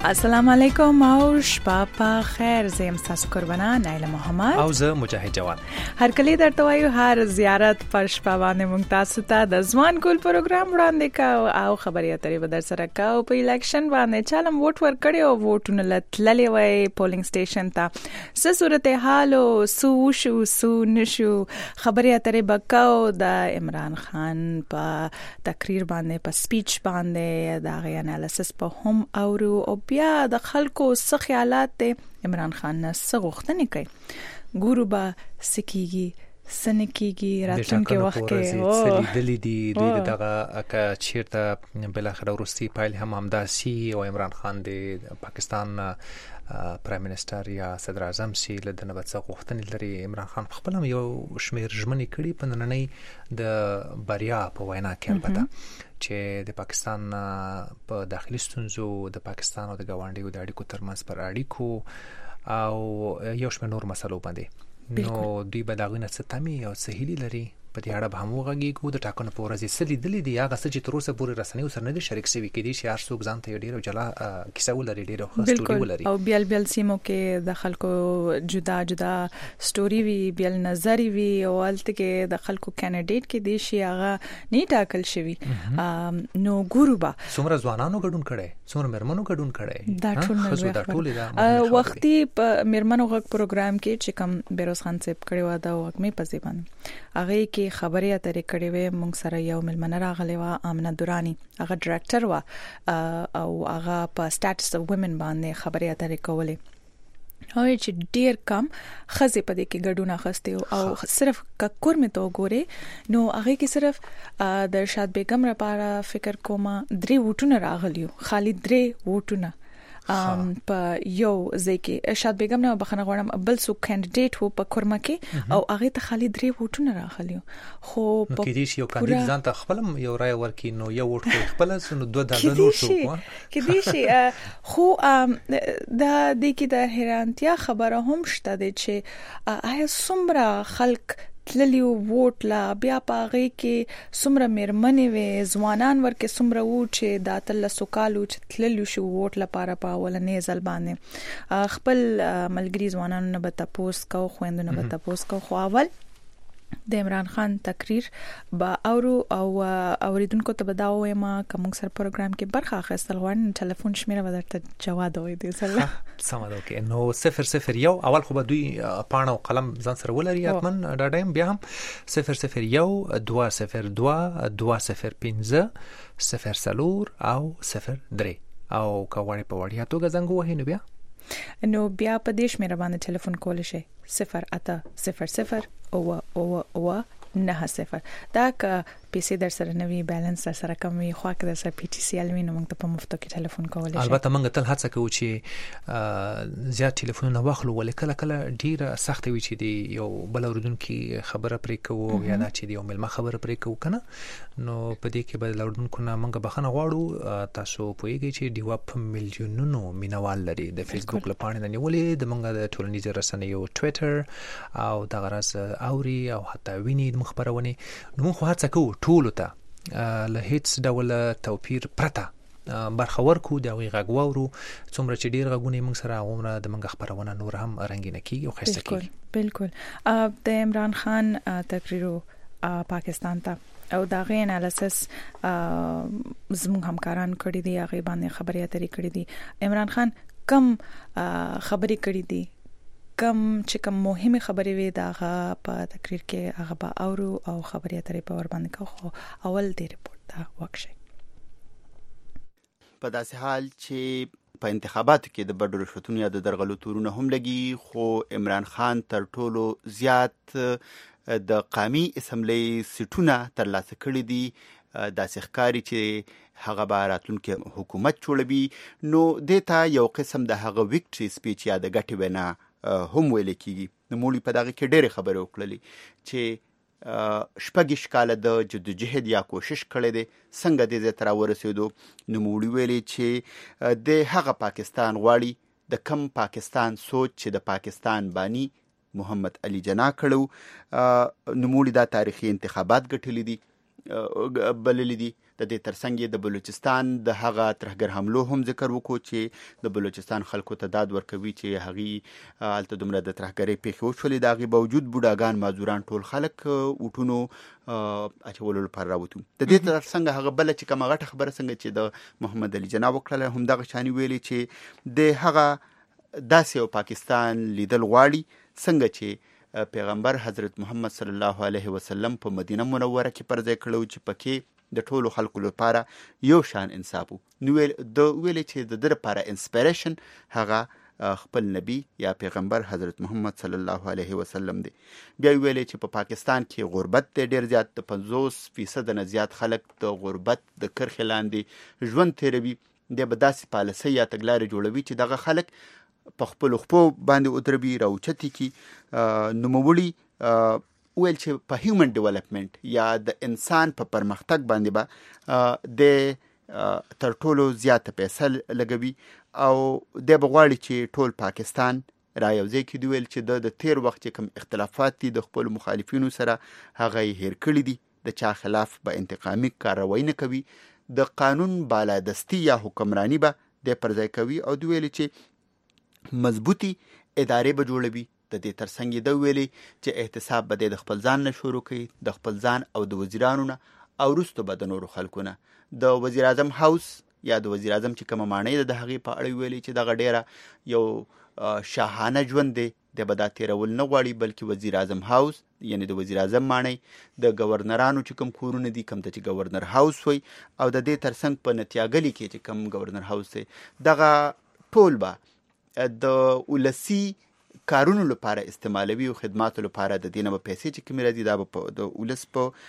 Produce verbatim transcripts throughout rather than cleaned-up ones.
السلام علیکم او شپه په خیر. زم تاسو قربانا نایله محمد او زه مجاهد جواد. هر کله درته وایو هر زیارت پر شپه باندې مونږ تاسو ته د ځوان کول پروګرام وړاندې کا او خبري اترې به در سره کا او په الیکشن باندې چالم ووټ ور کړی او ووټونه لټللې وای پولینګ سټیشن ته څه صورت حال او سو شو سو نشو خبري اترې بکاو د عمران خان په تقریر باندې په سپیچ باندې دا غي انالیسس په هم اورو او بیا د خلکو څه خیالات ته عمران خان نه څه غوښتنې کوي ګورو با سکیږي سنکیږي راتلونکي وخت کې او سلیدلې دي دوی دغه ک چیرته بل اخر ورستي پایل هم همداسي او عمران خان د پاکستان پرایم منسٹر یا صدر اعظم سی له دنه بڅ غوښتنې لري. عمران خان خپل هم یو شمیر ژمنې کړي په نننۍ د بریا په وینا کې البته چې د پاکستان په داخلي ستونزو د پاکستان او د ګاونډیو د اړیکو ترمنځ پر اړیکو او یو شمیر نور مسلو باندې نو دوی به داغونه څه تمي او څه هلي لري په دې اړه به هم وغږیږو. د ټاکنو په ورځ یې څه لیدلي دي هغه څه چې تر اوسه پورې رسنیو سره نه دي شریک شوي کېدای شي هر څوک ځان ته ډېره جلا کیسه ولري ډېره ښه سټوري ولري او بیل بیل سیمو کې د خلکو جدا جدا سټوري وي بیل نظر وي او الته کې د خلکو کینډیډیټ کې دي شي هغه نه ټاکل شوی نو ګورو با څومره ځوانانو ګډون کړي څومره مرمنو ګډون کړي دا ټول دا ټول دا وختي په مرمنو غږ پروګرام کې چې کوم بیروز خان صاحب کړي و دا وخت مې پځې باندې هغه کې خبري اترې کړې وې مونږ سره یو ملمنه راغلی و امنه دورانی هغه ډایرکټر و او هغه په سټیټس اف وومن باندې خبري اترې کولې او چې ډیر کم خزه په دې کې ګډونه خسته او صرف ککور مې تو ګوره نو هغه کې صرف د شاد بیگم لپاره فکر کومه درې وټونه راغلیو خالي درې وټونه ام په یو ځکه شاد بیگم نه بخنه غواړم بل څو کینډیډیټ وو په کورما کې او هغه ته خالي درې وټونه راغلیو خو په کې دي یو کاندید ځان ته خپل یو رائے ورکې نو یو وټ خپل سن دوه دغه نو شو کې دي شي خو دا د کې د حیرانتیا خبره هم شته چې آیا څومره خلک تللیو ووټ لا بیا پاغې کې څومره مرمنې وې ځوانان ورکه څومره وو چې د اتل سوکالو چې تللیو شو ووټ لپاره په ولنې ځل باندې خپل ملګری ځوانانو نه به تاسو کو خويندونو به تاسو کو خو اول د عمران خان تقریر با اورو او اوریدونکو ته بداوي ما کوم سر پروګرام کې برخه اخیستل غواړم ټلیفون شمیره ودرته جواد وای دی سره سم ده اوکې نو صفر صفر یو اول خو به دوی پاڼه او قلم ځان سره ولري اتمن دا ډایم بیا هم صفر صفر یو دوه صفر دوه دوه صفر پنځه صفر سلور او صفر درې او کوړې په وړیا توګه زنګ وهي نو بیا نو بیا په دیش مې باندې ټلیفون کول شي صفر اته صفر صفر او او او نه صفر دا که پیسې در سره نوي بیلانس در سره کم وي خو که در سره پی ټی سی الوي نو موږ ته په مفتو کې ټلیفون کولای شي. البته موږ تل هڅه کوو چې زیات ټلیفونونه واخلو ولې کله کله ډیره سخت وي چې دی یو بل اوریدونکو خبره پرې کوو یا دا چې دی یو ملما خبره پرې کوو کنه نو په دې کې بل اوریدونکو نه موږ بخنه غواړو تاسو پوهیږئ چې دی وپ میلیونونو مینوال لري د فیسبوک لپاره نه نیولې د موږ د ټولنیزو رسنیو ټوئیټر او د غرض اوري او حتی ویني د مخبرونه نو موږ هڅه کوو ټول ته له هیڅ ډول توپیر پرته برخه ورکو د وی غوورو څومره چې ډیر غوونه موږ سره عمره د موږ خبرونه نور هم رنگینه کیږي او خسته کیږي. بالکل د عمران خان تقریرو پاکستان ته او دا غي انالیسس زموږ همکاران کړي دي هغه باندې خبري اترې کړي دي عمران خان کم خبري کړي دي کم چې کوم مهمه خبرې وي دا په تقریر کې هغه به اورو او خبري اترې په ور باندې کو اول دی ریپورت دا وکشي په داسې حال چې په انتخاباتو کې د بډو رشوتونو یا د درغلو تورونه هم لګي خو عمران خان تر ټولو زیات د قومي اسمبلی سیټونه ترلاسه کړي دي داسې ښکاري چې هغه به راتلونکي حکومت جوړوي نو دیتا یو قسم د هغه ویکټري سپیچ یا د ګټې وینا هم ویل کیږي. نو مولي په دغه کې ډېرې خبرې وکړلې چې شپږ کاله د جدوجهد یا کوشش کړې دي څنګه دې ځای ته راورسېدو نو مولي ویلي چې د هغه پاکستان غواړي د کم پاکستان سوچ چې د پاکستان بانی محمد علي جناح کړو نو مولي دا تاریخي انتخابات ګټلې دي بللې دي د دې ترڅنګ د بلوچستان د هغه ترهګر حملو هم ذکر وکړو چې د بلوچستان خلکو ته داد ورکوي چې هغه الته دومره د ترهګرۍ پیښې وشولې، د هغې باوجود بوډاګان مازوران ټول خلک اوټونو اچولو لپاره راوتو. د دې ترڅنګ هغه بله چې کومه غټه خبره څنګه چې د محمد علي جناح وکړله همدغه شانې ویلې چې د هغه داسې یو پاکستان لیدل غواړي څنګه چې پیغمبر حضرت محمد صلی الله علیه وسلم په مدینه منوره کې پر ځای کړو چې پکې د ټولو خلکو لپاره یو شان انصاف وو. نو ویل د ویلې چې د ده لپاره انسپیریشن هغه خپل نبی یا پیغمبر حضرت محمد صلی الله علیه وسلم دی. بیا ویلې چې په پاکستان کې غربت دی ډېر زیات، د پنځوس فیصد نه زیات خلک د غربت د کرښې لاندې ژوند تیروي. دی به داسې پالیسۍ یا تګلارې جوړوي چې دغه خلک په خپلو خپو باندې ودروي، راوچتې کړي. نوموړي ویل چې په هیومن ډیولپمنٹ یا د انسان په پرمختګ باندې به د تر ټولو زیاته پیسه لګوي او دی به غواړي چې ټول پاکستان را یوځای کړي. ویل چې د تیر وخت چې کوم اختلافات دي د خپلو مخالفینو سره هغه یې هیر کړي دي، د چا خلاف به انتقامي کاروایی نه کوي، د قانون بالادستی یا حکمرانی به دی پر ځای کوي او دوی ویل چې مضبوطی ادارې به جوړوي. د دې ترڅنګ یې دا ویلي چې احتساب به د خپل ځان نه شروع کوي، د خپل ځان او د وزیرانو نه، او وروسته به د نورو خلکو نه. د وزیر اعظم هاوس یا د وزیر اعظم چې کومه ماڼۍ ده د هغې په اړه ویلي چې دغه ډیره یو شاهانه ژوند دی، دی به دا تیرول نه غواړي، بلکې وزیر اعظم هاوس یعنی د وزیر اعظم ماڼۍ د گورنرانو چې کوم کورونه دي، کوم ته چې گورنر هاوس وي، او د دې ترڅنګ په نتیاګلي کې چې کوم گورنر هاوس دی، دغه ټول به د ولسي کارونو لپاره استعمالوي او خدماتو لپاره د دې نه به پیسې چې کومې راځي دا به د ولس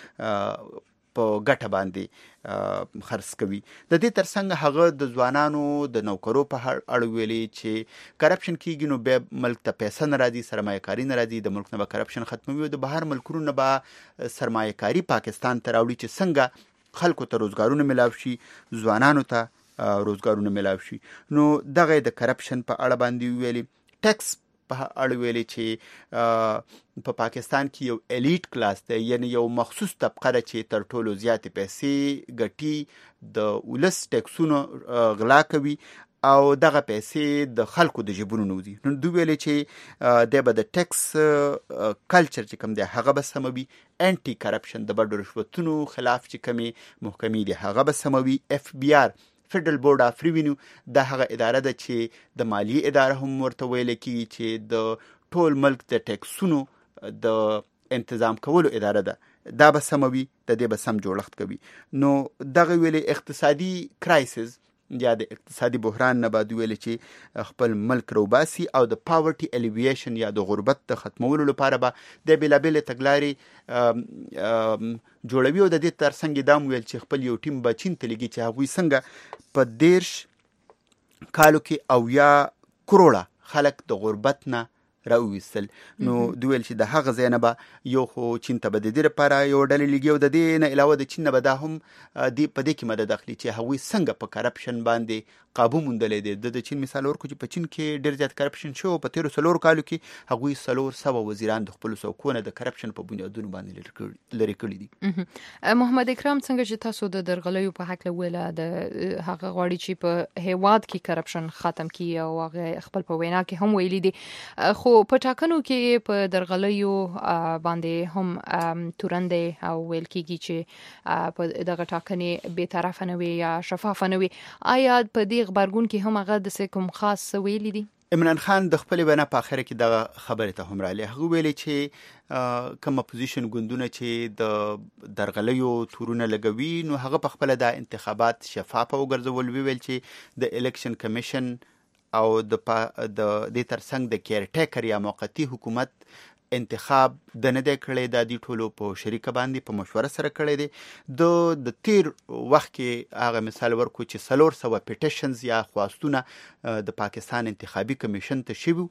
په په ګټه باندې خرڅ کوي. د دې ترڅنګ هغه د ځوانانو د نوکرو په اړه ویلي چې کرپشن کیږي نو بیا ملک ته پیسې نه راځي، سرمایه کاري نه راځي، د ملک نه به کرپشن ختموي او د بهر ملکونو نه به سرمایه کاري پاکستان ته راوړي چې څنګه خلکو ته روزګارونه ملاو شي، ځوانانو ته روزګارونه ملاو شي. نو دغه د کرپشن په اړه باندې ویلي. ټیکس په اړه ویلي چې په پاکستان کې یو الیټ کلاس دی، یعنی یو مخصوص طبقه ده چې تر ټولو زیاتې پیسې ګټي، د ولس ټیکسونو غلا کوي او دغه پیسې د خلکو د جیبونو نه وځي. نو دوی ویلي چې دی به د ټیکس کلچر چې کوم دی هغه به سموي، انټي کرپشن د بډو رشوتونو خلاف چې کومې محکمې دي هغه به سموي. اف بی آر فیډرل بورډ اف ریوینیو دا هغه اداره ده چې د مالیې اداره هم ورته ویل کېږي چې د ټول ملک د ټیکسونو د انتظام کولو اداره ده، دا به سموي، د دې به سم جوړښت کوي. نو دغه ویلي اقتصادي کرایسس یا د اقتصادي بحران نه بعد ویل چې خپل ملک روباسي او د پاورټي الیویشن یا د غربت د ختمولو لپاره به د بېلابېلې تګلارې جوړوي. او د دې ترڅنګ دا ویل چې خپل یو ټیم به چین ته لګي چې هغوی څنګه په دیرش کالو کې اویا کروړه خلک د غربت نه راوویستل. نو دوی ویل چې د هغه ځای نه به یو خو چین ته به د دې لپاره یو ډلې لګي او د دې نه علاوه د چین نه به دا هم دې په دې کې مدد اخلي چې هغوی څنګه په کرپشن باندې قابو موندلی دی. د د چین مثال ورکړو چې په چین کې ډېر زیات کرپشن شوی، په تېرو څلورو کالو کې هغوی څلور سوه وزیران د خپلو څوکو نه د کرپشن په بنیادونو باندې لرې کړي دي. محمد اکرم، څنګه چې تاسو د درغلیو په هکله ویله، د هغه غواړي چې په هیواد کې کرپشن ختم کړي او هغه خپل په وینا کې هم ویلي دي، خو په ټاکنو کې په درغلیو باندې هم تورندې او ویل کېږي چې په دغه ټاکنې بې طرفه نه وي یا شفافه نه وي. آیا په دې غبرګون کې هم هغه د کوم خاص ویلي دي؟ عمران خان د خپلې وینا په اخره کې دغه خبرې ته هم راغلی. هغه ویلي چې کوم اپوزیشن ګوندونه چې د درغلیو تورونه لګوي نو هغه په خپله دا انتخابات شفافه وګرځول. ویل چې د الیکشن کمیشن او د دې ترڅنګ د کیر ټیکر یا موقتی حکومت انتخاب د نه دی کړی، دا دی ټولو په شریکه باندې په مشوره سره کړی دی. د د تیر وخت کې هغه مثال ورکو چې څلور سوه پیټیشنز یا خواستونه د پاکستان انتخابي کمیشن ته شوي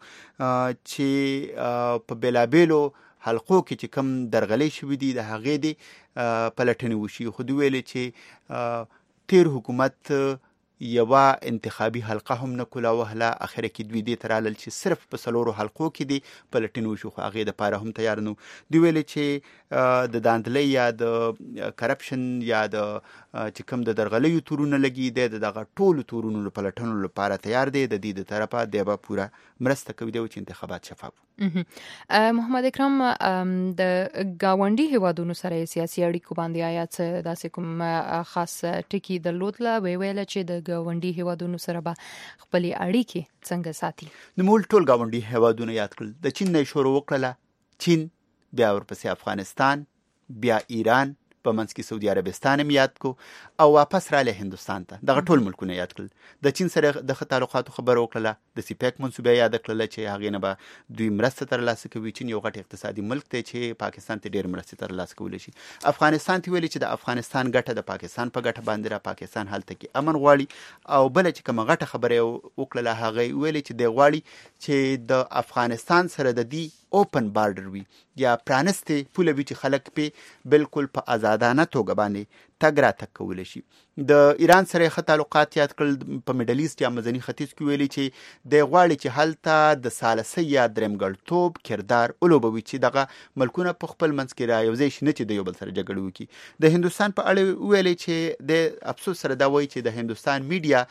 چې په بېلابېلو حلقو کې چې کم درغلۍ شوي دي د هغې دې پلټنې وشي. خو دوی ویلې چې تیر حکومت یو انتخابي حلقه هم نه کوله وهله. اخر کې دوی دې ترالل چې صرف په سلورو حلقو کې دي پلټن وشو، خو هغه د پاره هم تیار نو. دوی ویل چې د داندلۍ یا د کرپشن یا د چې کوم د درغلیو تورونه لګي دی دغه ټولو تورونو پلټنو لپاره تیار دی. د دې د طرفه دی به پوره مرسته کوي دی چې انتخابات شفاف. محمد اکرم، د گاونډي هیوادونو سره سیاسي اړیکو باندې آیا څه داسې کوم خاص ټکی درلودله؟ وی ویل چې د گاونډي هیوادونو سره به خپل اړیکې څنګه ساتي؟ نو مول ټول گاونډي هیوادونه یاد کړل. د چین نه شروع وکړه، چین، بیا ورپسې افغانستان، بیا ایران، په منځ کې سعودي عربستان هم یاد کو او واپس رااله هندستان ته. دغه ټول ملکونه یاد کړل. د چین سره د تعلقاتو خبر وکړه، د سیپیک منصوبه یاد کړل چې هغه نه به دوی مرسته ترلاسه کوي. چین یو غټ اقتصادي ملک دی چې پاکستان ته ډیر مرسته ترلاسه کولی شي. افغانستان ته ویل چې د افغانستان ګټه د پاکستان په ګټه باندې را، پاکستان هلته کې امن غواړي. او بل چې کوم غټه خبره وکړه هغه ویل چې د غواړي چې د افغانستان سره د دی اوپن بارډر وي یا پرانسته پوله وي چې خلک په بالکل په آزادانه توګه باندې تګ را تګ کولی شي. د ایران سره ښه تعلقات یاد کړل. په میډل ایست یا مزني ختیځ کې ویلي چې د غواړي چې هلته د ثالثي یا درېمګړتوب کردار ولوبوي چې دغه ملکونه په خپل منځ کې را یوځای شي، نه چې د یو بل سره جګړه وکړي. د هندوستان په اړه ویلي چې د افسوس سره دا وایي چې د هندوستان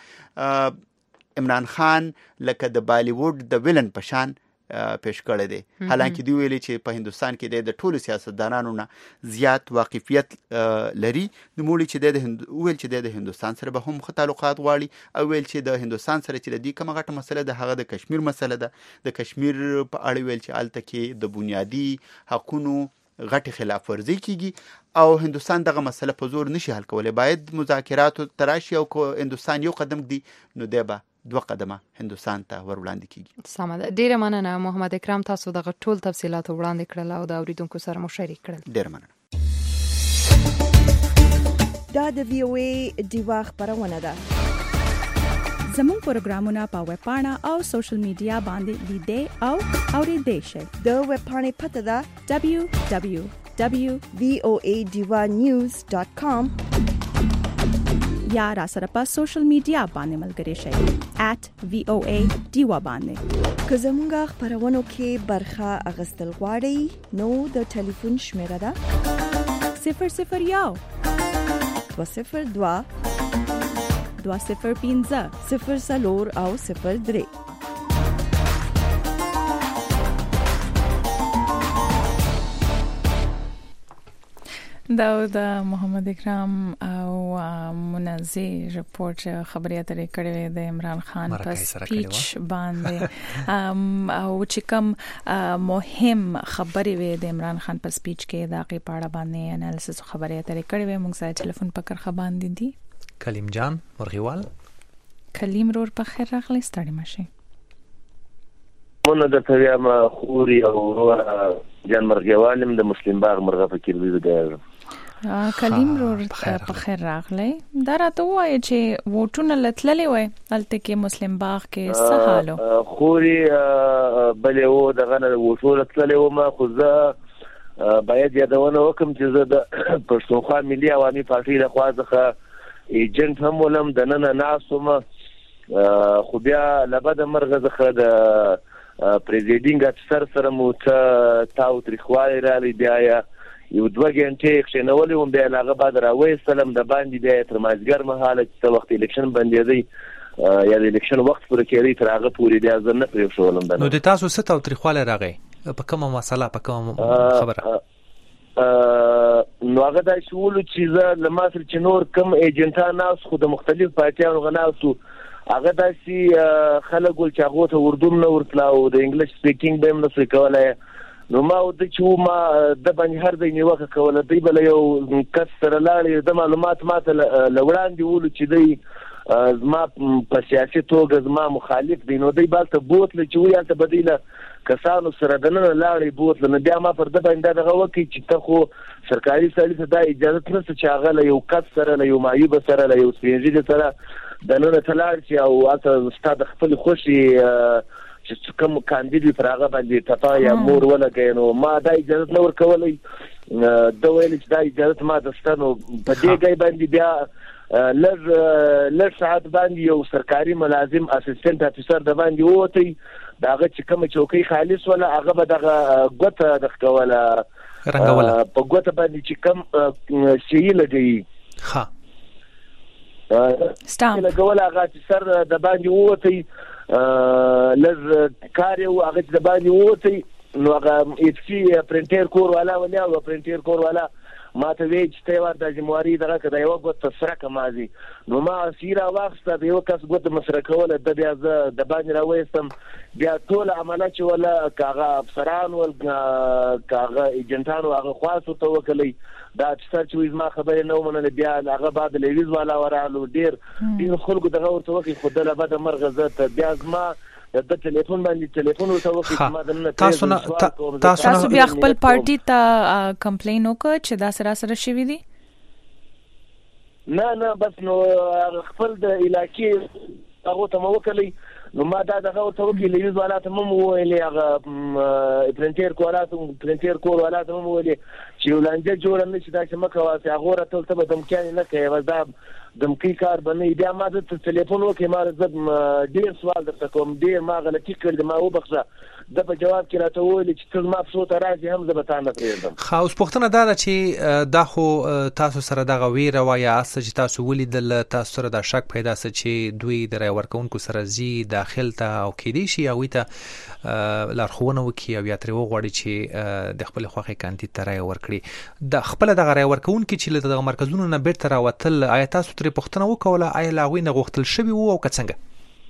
میډیا عمران خان لکه د بالیووډ د ویلن په شان پیش کړی دی. حالانکه دی ویلي چې په هندوستان کې د ټولو سیاستدانانو نه زیات واقفیت لري. نو موږ چې د ویل چې د هندوستان سره به هم ښه تعلقات غواړي او ویل چې د هندوستان سره چې د دې کومه غټه مسله ده هغه د کشمیر مسله ده. د کشمیر په اړه ویل چې هلته کې د بنیادي حقونو غټ خلاف ورزي کیږي او هندوستان دغه مسله په زور نشي حل کولای. باید مذاکرات تراشي او هندوستان یو قدم دی نو دی به دوه قدمه هندوستان ته ور وړاندې کیږي. سمه ده. ډیره مننه محمد اکرم، تاسو دغه ټول تفصيلات وړاندې کړل او د اوریدونکو سره مو شریک کړل. ډیره مننه. دا د وی او ای دیوا خبرونه ده. زموږ پروګرامونه په ویب پاڼه او سوشل میډیا باندې لیدئ او اوریدئ شئ. د ویب پاڼې پته ده دبليو دبليو دبليو دوت وی او ای دیوا نیوز ډاٹ کام یا را سره په سوشل میډیا باندې ملګری شئ ایٹ وی او ای دیوا باندې. که زموږ خبرونو کې برخه اغستل غواړئ نو د ټلیفون شمیره ده صفر صفر یو دوه صفر دوه دوه صفر پنځه صفر څلور او صفر درې. دا د محمد اکرم او منزه رپورت خبري اترې کړې د عمران خان په سپیچ باندې او چې کوم مهم خبري وي د عمران خان په سپیچ کې دا کې پاړه باندې انالیسس خبري اترې کړې وي. موږ سره ټلیفون پکړ خبان دي دي کلیم جان مرغیوال. کلیم رور په خیر راغلی، ستړي مشي. مونږ د تریا ما خوري او جان مرغیوالم د مسلم باغ مرغه فکر وی دی. کلیم رور په خیر راغلی. دا راته وایي چې ووټونه لتللې وای هلته کې مسلم باغ کې څه حالو؟ خوري بلې و دغه نه ووټونه لتللې و. ما خو زه باید یادونه وکم چې زه د پښتونخوا ملي عوامي پارټۍ لخوا څخه ایجنټ هم ولم د نن ناسوم، خو بیا لبد مرغه څخه د پریزیډینګ افسر سره مو ته تاو تریخوالي رالی. بیا یو دوه غنټې کښینولې وم، بیا هغه بعد راوېستلم د باندې. بیا تر مازدیګر مهاله چې وخت الیکشن بندېدی یا د الیکشن وخت پورې کېدی تر هغه پورې بیا زه نه پرېښولم. نو د تاسو څه تاو تریخوالی راغی په کومه مسله په کومه خبره؟ نو هغه دا شولو چې زه له ما سره چې نور کم ایجنټان ناست خو د مختلف پارټیانو هغه ناستو هغه داسې خلک ول چې هغو ته اردو هم نه ورتله او د انګلیش سپیکینګ به هم نه سوی کولی. نو ما وده چې ما د باندې هر ځای نیوکه کوله. دوی به له یو کس سره لاړې د معلومات ما ته له وړاندې ولو چې دوی زما په سیاسي توګه زما مخالف دی. نو دوی بالته بوتله چې وایي هلته به دوی له کسانو سره دننه لاړې بوتله. نو بیا ما پر ده باندې دغه وکړي چې ته خو سرکاري سړي ته دا اجازت نشته چې هغه له یو کس سره له یو معیوبه سره له یو سپین ږیري سره دننه ته لاړ شي او هلته ستا د خپلې خوښې چې کوم کاندید پر هغه باندې تطا یا مور ولګي نو ما دا اجازه نه ورکولای دا ویل چې دا اجازه ما دستانو په دې ځای باندې بیا لږ لږ ساعت باندې یو سرکاري ملازم اسسټنټ افیسر د باندې وته داغه چې کوم چوکۍ خالص ولا هغه به دغه غوته د خوله رنگوله په غوته باندې چې کوم شي لګي ها سټامپ لګول هغه چې سر د باندې وته لږ کار یو هغه د باندې وته نو هغه اف سي پرنټر کور والا ولا او پرنټر کور والا ما ته وی چې ته ور د جمهوری دغه کده یو غوته سره کمازي نو ما سیرا واخسته د یو کس غوته مسره کوله د بیا ز د باندې راوېستم بیا ټول عملیات ولا کاغه افسران ول کاغه ایجنټانو هغه خاصو ته وکړي دا چې چې ما خبرې نو منل بیا هغه بعد لیویز والا ورالو ډیر ډیر خلکو دغه ورته وکړي خدله بعد مرغزه بیا ما د ټلیفون باندې ټلیفون وته ما د تاسو نه تاسو بیا خپل پارټي ته کمپلین وکړ چې دا سره سره شوی دی نه نه بس نو خپل د علاقې هغه ته مو وکړي نو ما دا دغه ورته وکړي لیوز والا ته مو ویلې هغه پرنټر کولاته پرنټر کول والا ته مو ویلې چې ولانجه جوړ نه شي دا چې مکه واسه هغه ورته ته به دمکان نه کوي وځه دمکی کار باندې بیا ما د ټلیفون وکي ما زب ډیر سوال درته کوم ډیر ما غلطي کړم ما وبخښه د په جواب کې راته ویل چې ته ما په صوت راځي هم زه به تاسو پرېږدم خو اوس پوښتنه دا ده چې دا خو تاسو سره دغه ویره وایي چې تاسو ولیدل تاسو سره د شک پیدا سي چې دوی د رای ورکونکو سره زی داخل ته او کېدی شي او ته لارښوونه وکي او یا ترې وغواړي چې د خپل خوښې کاندید ته رای ورکړي د خپل دغه رای ورکونکو چې له دغه مرکزونو نه بیرته راوتل آیا تاسو ترې پوښتنه وکوله آیا لا غوښتل غوښتل شوی وو او که څنګه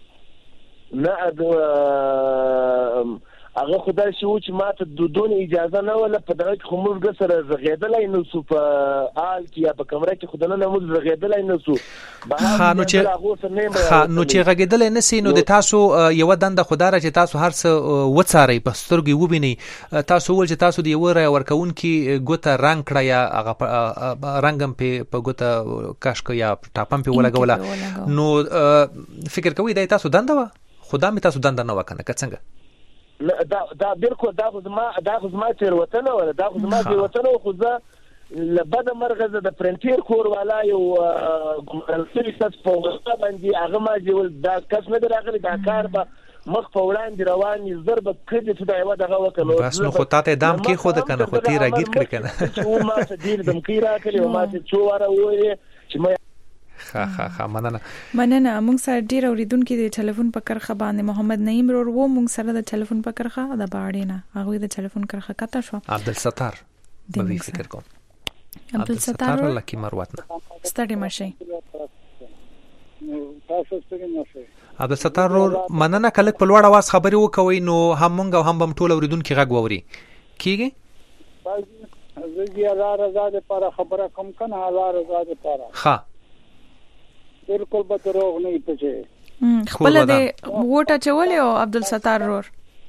نه هغه خدای شو چې ماته د دون اجازه نه ولا په دغه خو موږ سره زغیدلای نو سو په آل کې یا په کمره کې خدای نه موږ زغیدلای نو سو نو چې نو چې غږیدل نه سي نو د تاسو یو دنده خدای چې تاسو هر څه وڅاري په سترګې وبیني تاسو ول چې تاسو د یو رای ورکون کې ګوته رنگ کړه یا هغه رنگم په په ګوته کاشک یا ټاپم په ولګوله نو فکر کوي دا تاسو دنده و خدای می تاسو دنده نه وکنه که څنګه دا دا بالکل دا خو ما دا خو ما تیر وطن ولا دا خو ما تیر وطن خو ځه لبد مرغزه د پرنټر کور والا یو ګمرسي تاسو په وسه باندې هغه ما جوړ دا کس نه راغلی دا کار به مخ په وړاندې روان ضرب کړي ته دا یو دغه وکړو بس نو خو تاسو دام کې خود کنه خو تیر راګیر کړی کنه چې ما ته ډیر دم کې راکړي او ما ته چواره وې چې ما خا خا خا مننه مننه موږ سره ډیر اوریدونکو د ټلیفون په کرخه باندې محمد نعیم رور وو موږ سره د ټلیفون په کرخه د باړې نه هغه د ټلیفون کرخه کته شو عبدالستار به فکر کوم عبدالستار لکی مروتنه ستړي مشي تاسو ستړي مشي عبدالستار رور مننه کله په لوړ आवाज خبري وکوي نو هم موږ او هم هم ټول اوریدونکو غږ ووري کیږي زه یې لار آزاد پر خبره کوم کنه لار آزاد پر ها بالکل به دروغ نه پچې خپل د ووټه چولې او عبدالستار رور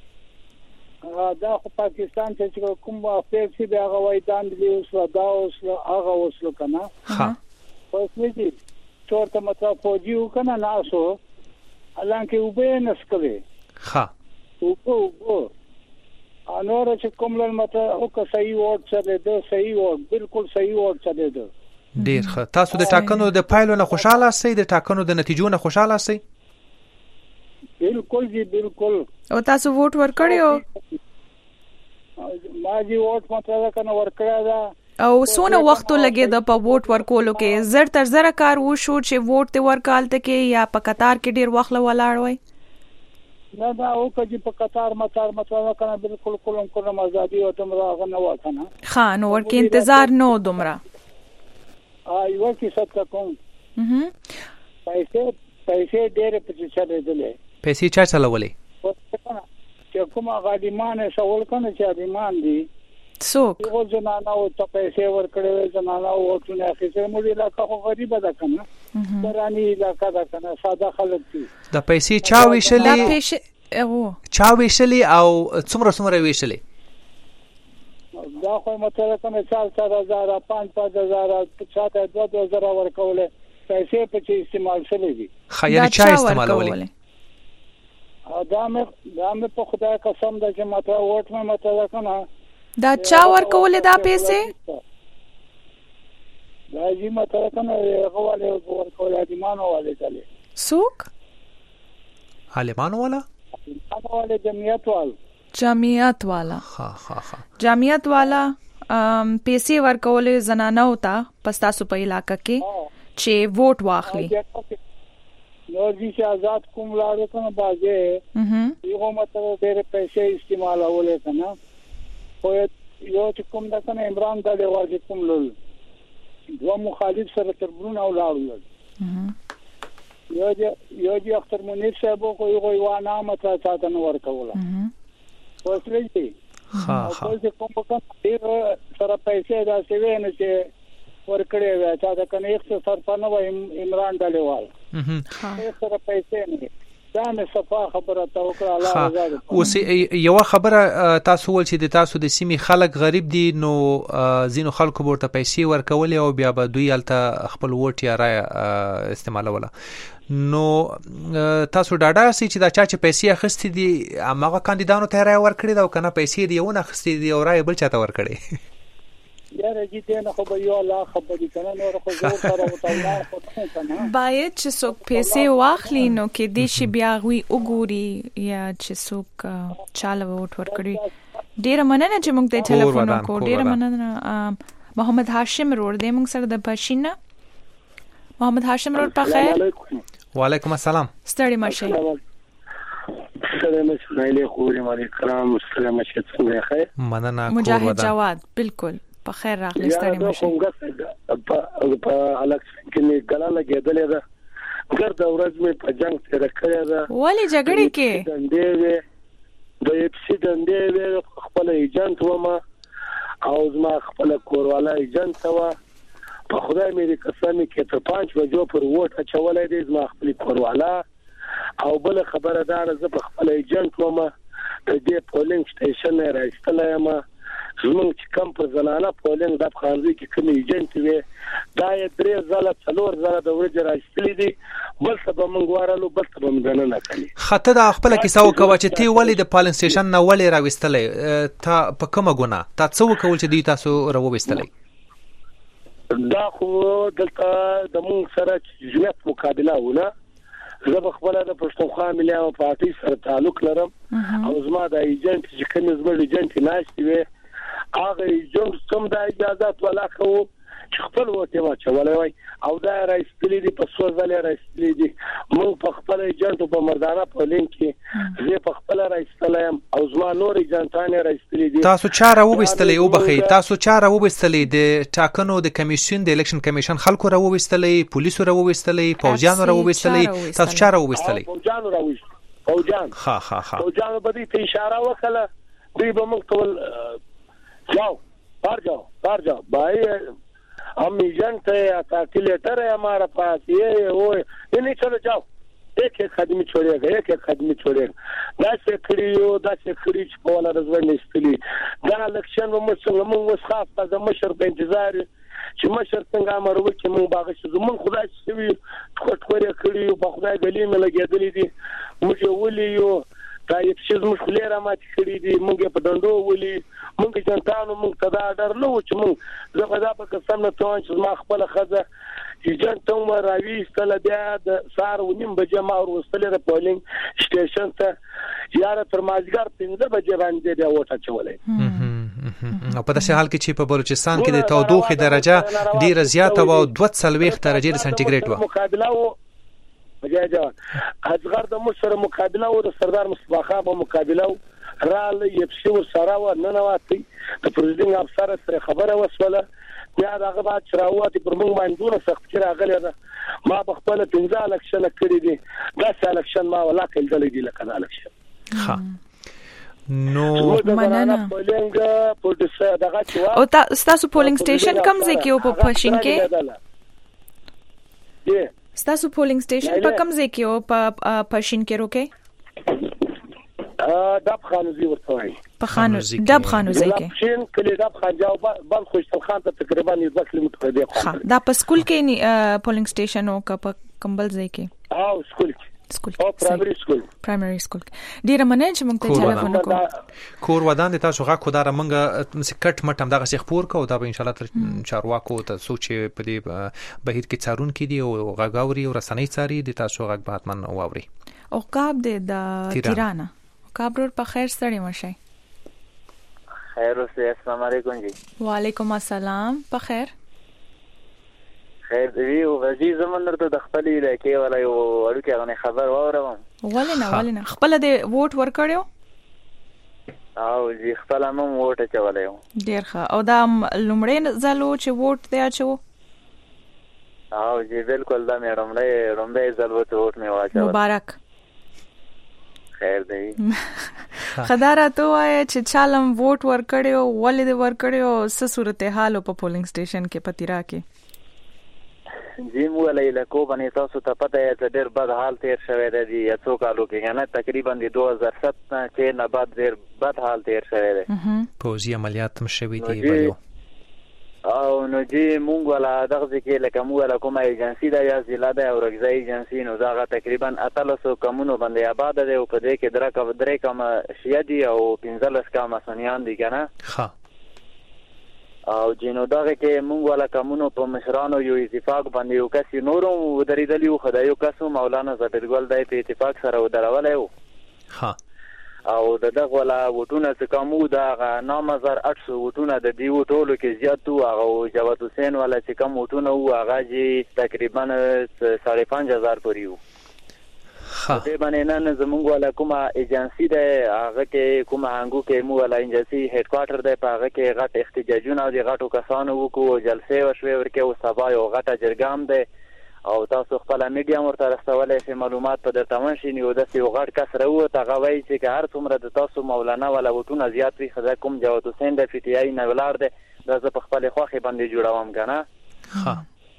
دا خو پاکستان چې کوم افیک سي دا غوي دان دی اوس دا اوس هغه اوس کنه ها اوس وی چورته متا فوجي کنه ناسو الانکه وبې نسکلې ها وګو وګو انور چې کوم لن متا او که صحیح ووټ چلے دو صحیح ووټ بالکل صحیح ووټ چلے دو ډیر ښه تاسو د ټاکنو د پایلو نه خوشاله اوسئ د ټاکنو د نتیجو نه خوشاله اوسئ بالکل جی بالکل او تاسو ووټ ورکړیو ما جی ووټ مطلب کنه ورکړا دا او سونه وخت لګي د په ووټ ورکولو کې زر تر زر کار وشو چې ووټ ته ورکالته کې یا په قطار کې ډیر وخت ولاړ وای نه دا او چې په قطار مطار مطلب کنه بالکل کوم کوم ازادي او تم راغ نه وکنه خان ورکه انتظار نو دومره ایو کې ست کوم اها پیسې پیسې ډېر په چاله دي پیسې چا چلولې چې کومه غاډیمانه سوال کنه چې غاډیمان دي څوک یو ځنانه او ته پیسې ورکړې ځنانه او ټونه اخیسته مو دي لکه خو غریب ده کنه درانی علاقہ ده کنه ساده خلک دي د پیسې چا ویشلې دا پیسې او چا ویشلې او څومره څومره ویشلې دا خو مطلب کنه چار چار هزار پنځ پنځ هزار پچاته دوه دوه هزار ورکول پیسې په چی استعمال شلې دي خیر چا استعمالولې دا مې دا مې په خدای قسم ده چې ماته وټ مې ماته کنه دا چا ورکول دا پیسې دا یې ماته کنه غواړي ورکول دي مانو والے چلے سوق عالمانو والا هغه والے جمعیت وال جمعیت والا ها ها ها جمعیت والا پیسې ورکول زنانه وتا پستا سو په علاقہ کې چې ووټ واخلي نو دې چې آزاد کوم لاړو کنه باځه هم یو مطلب ډېر پیسې استعمالول کنه خو یو چې کوم دا کنه عمران د لوازم کوم لول دوه مخالف سره تربرون او لاړو یو یو چې اختر منیر صاحب خو یو وانه مته ساتنه ورکوله وسلې دي ها ها او چې کوم په ډېر سره پیسې دا سوي نه چې ورکړې وای چې دا کنه یو سر په نو عمران د لوال هغه سره پیسې نه دا نه صفه خبره توکل الله رضا اوس یو خبره تاسو ول چې د تاسو د سیمې خلک غریب دي نو زینو خلکو ورته پیسې ورکول او بیا به دوی الته خپل ووټ یا رای استعمالوله نو تاسو ډاډه سي چې دا چا چې پیسې اخستې دي هغه کاندیدانو ته رای ورکړي دا کنه پیسې دی ونه اخستې دي او رای بل چاته ورکړي یاره جی دې نه خو به یو الله خبرې کنه نو خو زور سره وتاوله خو کنه باید چې څوک پیسې واخلي نو کې دې شي بیا غوي وګوري یا چې څوک چاله ووټ ورکړي ډیر مننه چې موږ ته ټلیفون وکړو ډیر مننه محمد هاشم روړ دې موږ سره د پښینه محمد هاشم روړ په خیر وعلیکم السلام ستړي مشه سلام اسماعیل خوري مالک کرام سلام شه څنګه خیر مننه مجاهد جواد بالکل په خیر راغلی ستړي مشه په الکشن کې ګلا لګېدلې ده ګرد ورځ مې په جنگ سره کړې ده ولی جګړې کې دندې د اپسی دندې خپل ایجنټ ومه او زما خپل کوروالا ایجنټ و په خدای مې قسم کې ته پنځه بجو پر ووټ اچولې دي زما خپل کوروالا او بل خبره ده زه په خپل ایجنټ ومه د دې پولینګ سټیشن راځتلې ما زمونږ چې کم پر زنانه پولینګ د افغانستان کې کوم ایجنټ وي دا یې درې ځله څلور ځله د ورځې راځلې دي بل څه به موږ وارلو بل څه به موږ نه کړی خاطر د خپل کیسه وکوه چې تی ولې د پالن سټیشن نه ولې راوستلې تا په کومه ګناه تا څه وکول چې دوی تاسو راوستلې دا خو دلته د موږ سره جوړه مقابله ونه زه خپل د پښتونخوا ملي پارټي سره تعلق لرم او زما د ایجنټ چې کوم زما ایجنټ ناشتي وي هغه ایجنټ کوم د اجازه ولا خو چې خپل وته واچولای وای او دا راځلې دي په څو ځله راځلې دي موږ په خپل ایجنټ په مردانه په لینک کې زه په خپل راځلم او زما نور ایجنټانه راځلې دي تاسو چاره وبستلې او بخي تاسو چاره وبستلې د ټاکنو د کمیشن د الیکشن کمیشن خلکو را وبستلې پولیسو را وبستلې فوجانو را وبستلې تاسو چاره وبستلې فوجانو را وبستلې فوجان ها ها ها فوجانو به دې اشاره وکړه دوی به موږ ټول जाओ बाहर जाओ बाहर जाओ भाई हम एजेंट है अथॉरिटी लेटर है हमारे पास ये वो ये नहीं चलो जाओ एक एक आदमी छोड़ेगा एक एक आदमी छोड़ेगा दस से खड़ी हो दस से खड़ी वाला रजवन इसलिए दा इलेक्शन में मुझसे मुझ खास का मशर पे इंतजार چې مشر څنګه امر وکړي موږ باغ شو موږ خدای شوی ټوټوري کړی په خدای غلی مې لګېدلې دي موږ ولي یو دا یو څه موږ خلیر مات کړی دي موږ په دندو ولي موږ جنتانو موږ تدا درلو چې موږ زه غدا په قسم نه توان چې ما خپل خزه ایجنټ ته راوي ستل بیا د سار ونیم بجې ما ورستل د پولینګ سټیشن ته یاره تر مازګر پنځه بجې باندې دی وټه چولې او په داسې حال کې چې په بلوچستان کې د تودوخې درجه ډیره زیاته و دوه څلوېښت درجې سانتیګریډ و مقابله و بجاجه اصغر د مشر مقابله و د سردار مصطفی خان په مقابله و رال یبشي و سره و ننواتي د پرزیدنت افسر سره خبره وسوله بیا دغه بعد چراواتي پر موږ باندې دونه سخت کړه غلې ده ما په خپل پنځه الکشن کړی دي دا الکشن ما ولا کول دلې دي لکه الکشن ها نو مننه او تاسو پولینګ سټیشن کوم ځای کې او په پښین کې تاسو پولینګ سټیشن په کوم ځای کې او په پښین کې روکه دب خانوزي ورته وایي په خانوزي دب خانوزي کې پښین کلی دب خان جواب بل خوشتل خان ته تقریبا یو کیلومتر دی ها دا په سکول کې پولینګ سټیشن او په کمبل ځای کې او سکول کې سکول او پرایمري سکول پرایمري سکول ډیره مننه چې موږ ته ټلیفون وکړو. کور ودان د تاسو غا کو دار منګه مسکټ مټم دغه شیخ پور کو دا به ان شاء الله تر چارواکو ته سوچ په دې بهیر کې څارون کې دی او غاغوري او رسنۍ څاري د تاسو غا باتمن واوري. او قاب د تیرانه کابرور په خیر ستړي مشه. خیر اوسه. السلام علیکم جی. وعلیکم السلام. په خیر خیر دی. او غزي زمون درته د خپل علاقې ولا یو اړوکه غنه خبر واورم. ولنه ولنه خپل د ووټ ورکړیو؟ او جی خپل هم ووټ چولیو. ډیر ښه. او دا لومړی ځلو چې ووټ دی اچو؟ او جی بالکل دا مې لومړی لومړی ځل ووټ مې واچو. مبارک. خیر دی. خداره ته وای چې چالم ووټ ورکړیو ولې دی ورکړیو څه صورتحال په پولینګ سټیشن کې پتیرا کې؟ جی مو له لکو باندې تاسو ته پته یې چې ډېر بد حال تیر شوی دی یا څو کالو کې نه تقریبا د دوه هزار سات کې نه بعد ډېر بد حال تیر شوی دی. پوزي عملیات هم شوی دی بلو. او نو جی مونږ ولا دغه کې لکه مو ولا کومه ایجنسی دا یا ضلع دا او رګزای ایجنسی نو دا تقریبا اتلسو کمونو باندې آباد دی او په دې کې درک درې کم شیادي او پنځلس کم سنیان دي کنه. ها او جنو دغه کې مونږ ولا کمونو په مشرانو یو اتفاق باندې یو کس نورو درېدلی او خدایو کسو مولانا زبیرګل دای په اتفاق سره ودرولای وو. ها او دغه ولا وټونه څه کومو دا نو مزر اټ سو وټونه د دیو ټولو کې زیات وو. هغه جواد حسین ولا چې کوم وټونه وو هغه جی تقریبا ساڑھے پنځه هزار پورې وو. ها دې باندې نن زمونږ ولا کومه ایجنسی ده هغه کې کومه هنګو کې مو ولا ایجنسی هډ کوارټر ده په هغه کې غټ احتجاجونه او د غټو کسانو وکړو جلسې وشوي ورکه او سبا یو غټه جرګام ده او تاسو خپل میډیا مرته رسولای شئ معلومات په درته منشي نیو د یو غټ کس راو ته غوي چې هر څومره د تاسو مولانا ولا وټونه زیات وي خدای کوم جواد حسین د پی ټی آی نه ولار ده د په خپل خوخي باندې جوړوم کنه. ها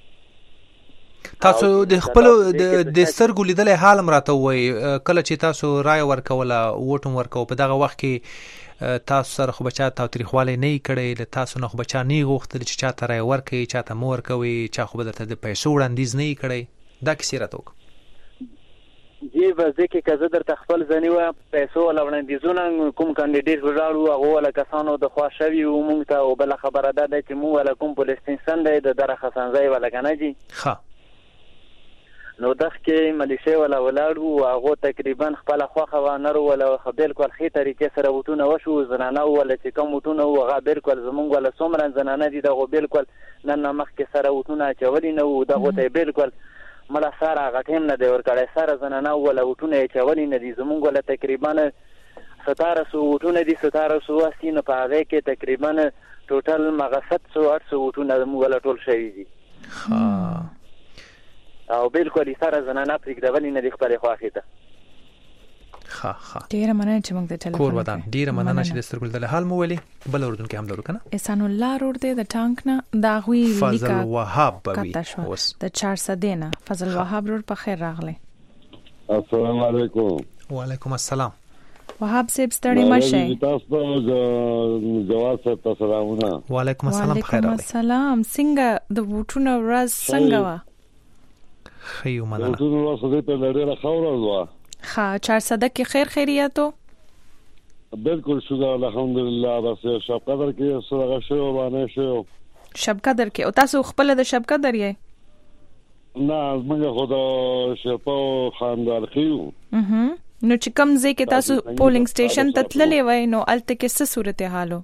تاسو د خپل د سترګو لیدل حال مراته وای کله چې تاسو رائے ورکوله ووټ ورکو په دغه وخت کې تاسو سره خو بچا تاریخواله نه کړي له تاسو نه خو بچا نه غوښتل چې چا ته رائے ورکړي چا ته مور کوي چا خو بدرته د پیسو وړاندیز نه کړي دا کیسه راتوک. جی ځکه کزه درته خپل ځنی و پیسو ولا وړاندیزونه کوم کاندیدټ وړاړو هغه ولا کسانو د خواشوي او مونږ ته او بل خبره ده چې مو ولا کوم پولیس سټیشن دی د درخه سنځي ولا کنه جی. ها نو دغه کې ملیشه ولا ولاړو هغه تقریبا خپل خوخه و نر ولا خبل کول خې طریقې سره وټونه وشو زنانه ولا چې کوم وټونه هغه بالکل زمونږ ولا څومره زنانه دي دغه بالکل نن مخ کې سره وټونه چولې نو دغه ته بالکل مړه سره غټیم نه دی ورکړی سره زنانه ولا وټونه چولې نه دي زمونږ ولا تقریبا ستاره سو وټونه دي ستاره سو اسینه په هغه کې تقریبا ټوټل مغصد سو اټ سو وټونه مو ولا ټول شوی دي. ها او بالکل سره زنانه پرېږدولې نه دی خپل خواخې ته. ها ها ډیره مننه چې موږ د ټلیفون کور ودان ډیره مننه چې د سترګل د حال مو ولي بل اردن کې هم درو کنه. احسان الله روړ دې د ټانک نه دا غوي لیکا فضل وهاب بوي اوس د چار سو دینه فضل وهاب روړ په خیر راغله. السلام علیکم. وعلیکم السلام. وهاب صاحب ستړي مشه. تاسو جواب ته سلامونه. وعلیکم السلام خیر وعلیکم السلام. څنګه د وټونو ورځ څنګه وا؟ خیو مننه. وټونو ورځ دې په لړې راخوره وا. ها چار صده کې خیر خیریاتو بالکل شکر الحمدلله. بس شب قدر کې سره شو باندې شو شب قدر کې او تاسو خپل د شب قدر یې نه موږ خدا شپو خاندار خيو. اها نو چې کوم ځای کې تاسو پولینګ سټیشن ته تللې وای نو الته کې څه صورت حالو؟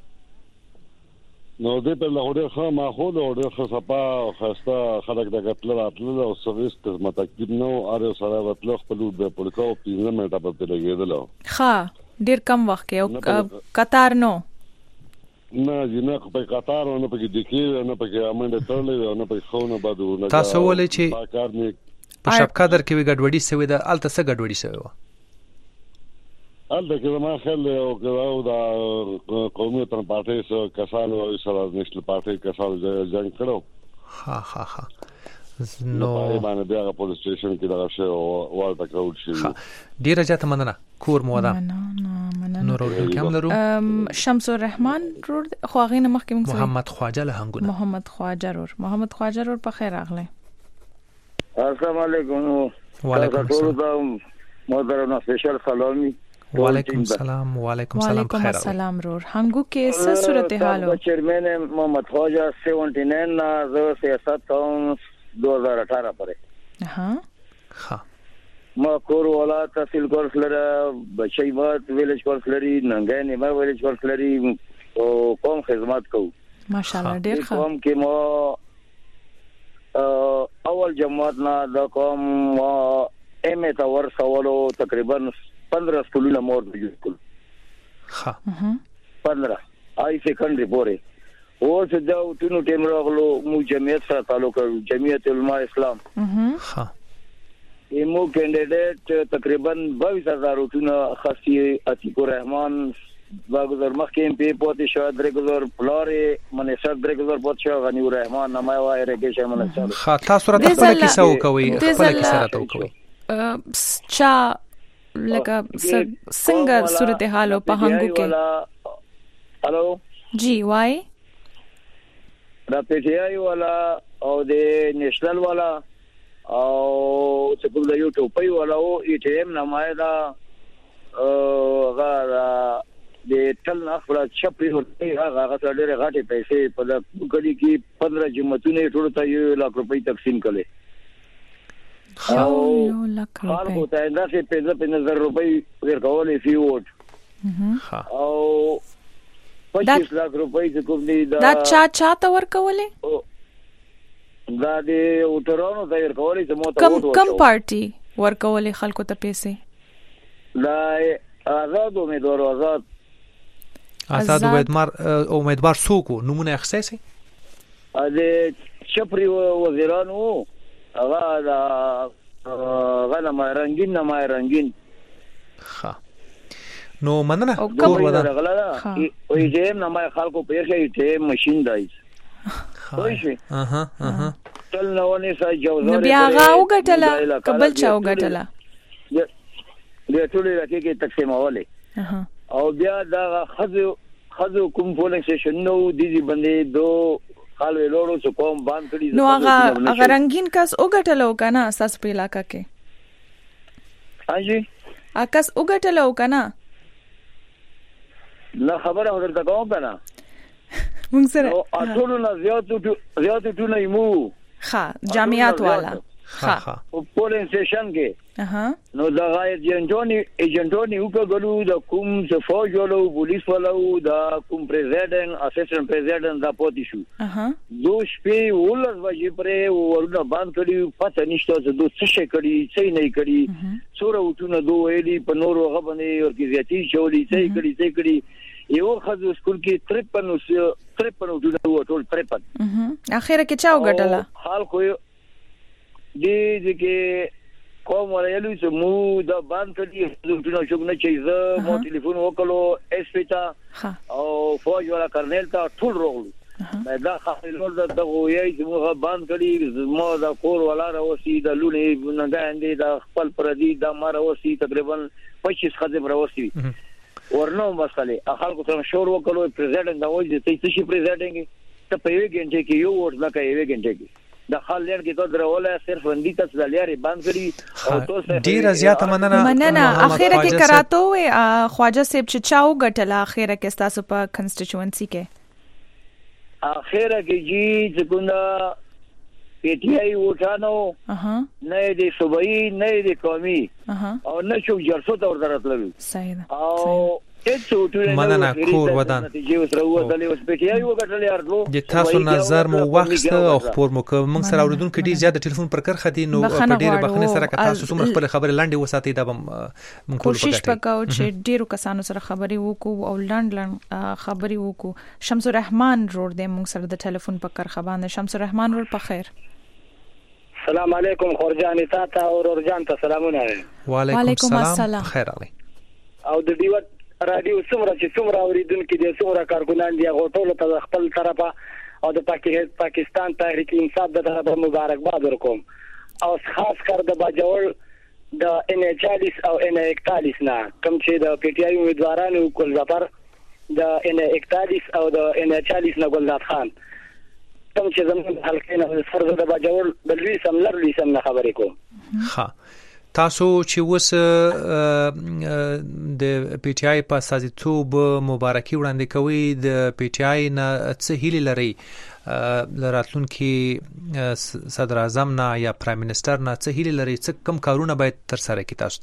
نو دې په لهوره خو ما خو له خو صفا خسته خلک د قتل راتل او سرویس متکب نو اره سره وتل خپل د پړکاو پینځه منټه په لګیدل. ها ډیر کم وخت کې او قطار نو نه جنہ په قطار نه په کې دکی نه په کې امنده ترلې نه په خونه بده نه تاسو ولې چې په شب قدر کې ګډوډي سوي ده الته څه ګډوډي سوي و؟ الته کې ما خل او کراو دا قومي تر پاتې سره کسانو سره نشل پاتې کسانو جنگ کړو. ها ها ها نو باندې بیا پولیس سټیشن کې دا شی ورته کول شي. ډیره جاته مننه کور مو ودا مننه نور ورته کوم لرو شمس الرحمن رور خو غینه مخکې موږ محمد خواجه له هنګونه محمد خواجه رور محمد خواجه رور په خیر راغله. السلام علیکم. وعلیکم السلام محترم سپیشل سلامي وعلیکم السلام وعلیکم السلام وعلیکم خیر السلام رور هنګو کې څه صورتحال او چیرمن محمد خواجه ستاسو نه زه سیاست کوم دو هزار اٹھارہ پرې ها ها ما کور ولا تحصیل کورس لري بشیبات ویلیج کورس لري ننګای نیمه ویلیج کورس لري او کوم خدمات کوم ماشاءالله ډیر ښه کوم کې مو اول جماعت نه د کوم ایم ای تاور سوالو تقریبا پندرہ سکولونه مور جوړ کړل ها پندرہ آی سیکنډري پورې او څه دا ټینو ټیم راغلو مو جمعیت سره تعلق جمعیت علماء اسلام ها ایمو کینډیډیټ تقریبا بائیس هزار ټونه خاصي عتیق الرحمن باغزر مخکې پی پوتې شو درګزور پلارې منصر درګزور پوت شو غنی الرحمن نامه وای رګیشه منصر ها تاسو راته خپل کیسه وکوي خپل کیسه راته وکوي چا لکه څنګه صورتحال په هنګو کې الو جی وای دا پی ټی آی والا او د نېشنل والا او څه کوم د یوټیوب په والا او ای ټی ایم نمایدا غا د ټل نه خپل چپری ورته هغه هغه ډېر غاټي پیسې په د کلی کې پندرہ جمعتونه ټول ته یو لک روپۍ تقسیم کړي یو لک روپۍ خلکو ته اندازې پنځه پنځه زره روپۍ ورکولې فی ووټ او پچیس لک روپۍ چې کوم دي دا چا چا ته ورکولې دا د وټرانو ته ورکولې چې مو ته کم کم پارټي ورکولې خلکو ته پیسې دا آزاد امیدوار آزاد آزاد امیدوار امیدوار څوک نمونه اخصاصي د چپری وزیرانو هغه دا غلا ما رنگین نه ما رنگین ها نو مننه کور ودا غلا او یې نه ما خلکو پیښې ته ماشين دایز خوښي اها اها تل نو نه سای جوزره نو بیا هغه وګټله قبل چا وګټله د ټولې راکې کې تقسیمواله او بیا دا خزو خزو کوم پولیس سټیشن نو دي دي باندې دو خالو لورو څو کوم باندې کړي نو هغه هغه رنگین کس وګټلو کنه اساس په علاقہ کې هاجي اکس وګټلو کنه نه خبره ورته کوم کنه مونږ سره اټولو نه زیاتو زیاتو ټول نه مو ها جامعات والا ها ها او پولیس سټیشن کې اها نو دا غای ایجنټونی ایجنټونی وکړو د کوم څه فوج ولو پولیس ولو دا کوم پریزیډنټ اسسټنټ پریزیډنټ دا پوتې شو اها دو شپې ولز وجې پرې ورونه باندې کړي پته نشته چې دو څه شي کړي څه نه کړي څوره وټونه دو ویلي په نور هغه باندې ورکی زیاتی شولې څه کړي څه کړي یو خځو سکول کې تریپن تریپن وټونه ټول تریپن اها اخیره کې چا وګټله حال خو دې دې کې کوم ویلو چې مو دا باندې کړي وټونه شو نه چې زه مو ټلیفون وکړو اس پی تا او فوج والا کرنل تا ټول روغلو دا خاطر دا دغه یی چې مو باندې کړي مو دا کور ولا راوسی د لونې نګاندې دا خپل پردي دا مار راوسی تقریبا پچیس خځه راوسی ورنو مسله خلکو ته شور وکړو پریزیډنټ دا وایي چې څه شي پریزیډنټ ته په یوه غنټه کې یو ورځ نه کوي یوه غنټه کې د خال لړ کې تو دروله صرف وندي ته زلیاري باندې کړی او تو سه ډیر زیاته مننه مننه اخیره کې کراته وي خواجه صاحب چې چاو غټله اخیره کې تاسو په کنسټیټوئنسي کې اخیره کې جی چې ګوندا پی ټی آی وټانو اها نه دي صوبایي نه دي قومي اها او نه شو جرسو ته ورته صحیح ده او مننه کور ودان د تاسو نظر مو وخت او خبر مو کوم موږ سره اوریدونکو ډیر زیات ټلیفون پر کرخه دي نو په ډیره بخنه سره تاسو څومره خپل خبره لاندې وساتئ دا موږ کوشش وکاو چې ډیرو کسانو سره خبري وکړو او لاند لاند خبري وکړو شمس الرحمن روړ دې موږ سره د ټلیفون پر کرخه باندې شمس الرحمن روړ په خیر السلام علیکم خورجان تاته او ورجان ته سلامونه وعلیکم السلام خیر علي او د دیو رادیو څومره چې څومره اوریدونکو دي څومره کارګونان دي غوټول ته خپل طرفه او د پاکستان تحریک انصاف د طرفه مبارکباد ورکوم او خاص کر د باجوړ د ان چالیس او ان اکتالیس نه کوم چې د پی ټی آی امیدوارانو کول ظفر د ان اکتالیس او د ان چالیس نه ګلداد خان کوم چې زموږ حلقې نه فرض د باجوړ د لوی سم لر لوی سم نه خبرې کوم ها تاسو چې وس د پی ټ آی په سازیتوب مبارکي وړاندې کوي د پی ټ آی نه څه هیله لري لراتلونکي صدر اعظم نه یا پرایم منسٹر نه څه هیله لري څه کم کارونه باید تر سره کی تاسو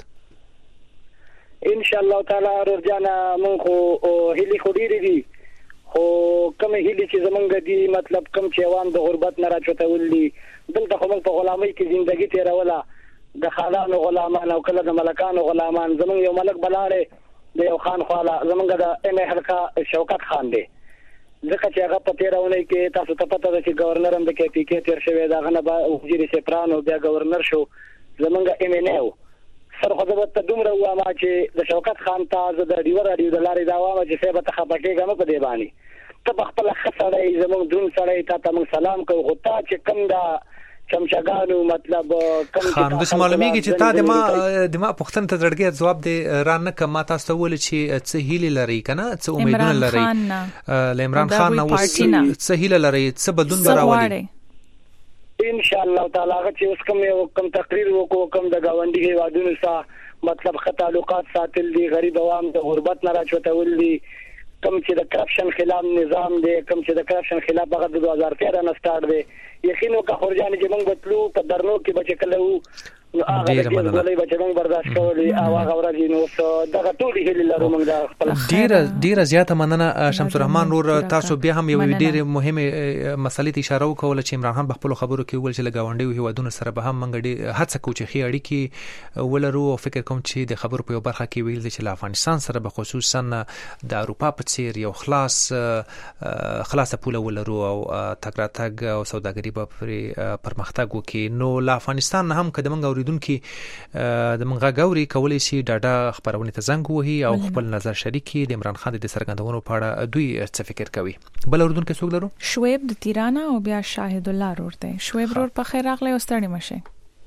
ان شاء الله تعالی ورجانا مونږ هیلي خوري دي خو کوم هیلي چې زمونږ دي مطلب کوم چې عوام د غربت نه راچوتول دي دلته خو موږ په غلامۍ کې ژوندۍ تیروله د خانانو غلامان او کله د ملکانو غلامان زمونږ یو ملک بلاړې د یو خان خواله زمونږ د ام حلقه شوکت خان دی ځکه چې هغه په تیرونه کې تاسو ته پته ده چې گورنر هم د کې پی کې تیر شوی دا غنه به وزیر سپرانو بیا گورنر شو زمونږ ام ان او سر خو د دومره وامه چې د شوکت خان تازه د ډیور اړیو د لارې دا وامه چې سبا ته خپکیږم په دی باندې ته خپل خسړې زمونږ درون سړې ته ته سلام کوو غوتا چې کم دا چمچګانو مطلب کم خان د معلومیږي چې تا د ما د ما پښتنه ته ځړګي جواب دی را نه کما تاسو ول چې څه هیله لري کنه څه امیدونه لري عمران خان نو څه هیله لري څه بدون براوړي ان شاء الله تعالی چې اوس کوم کوم تقریر وکړو کوم د گاونډي هیوادونو سره مطلب خط تعلقات ساتل دي غریب عوام د غربت نه راچوتول دي کوم چې د کرپشن خلاف نظام دی کوم چې د کرپشن خلاف هغه د دوه هزار تیرہ نه سٹارټ دی یقینو کا خورجان چې موږ بتلو په درنو کې بچ کله وو هغه د ولې بچ موږ برداشت کولې او هغه ورځې نو دغه ټول هیله لرو موږ د خپل ډیر ډیر زیاته مننه شمس الرحمن نور تاسو بیا هم یو ډیر مهمه مسلې ته اشاره وکول چې عمران خان په خپل خبرو کې ویل چې لګاونډي هیوادونو سره به هم موږ ډیر هڅه کوو چې خې اړیکې ولرو او فکر کوم چې د خبرو په یو برخه کې ویل چې افغانستان سره به خصوصا د اروپا په څیر یو خلاص خلاصه پوله ولرو او تګ راتګ او سوداګري به پرمختګ وکړي نو لا افغانستان هم کده موږ اوریدونکو د موږ غوړي کولای شي ډاډه خبرونه ته زنګ وهي او خپل نظر شریکي د عمران خان د سرګندونو په اړه دوی څه فکر کوي بل اوریدونکو څوک لرو شعیب د تیرانه او بیا شاهد الله ورته شعیب ور په خیر راغلی او ستړي مشه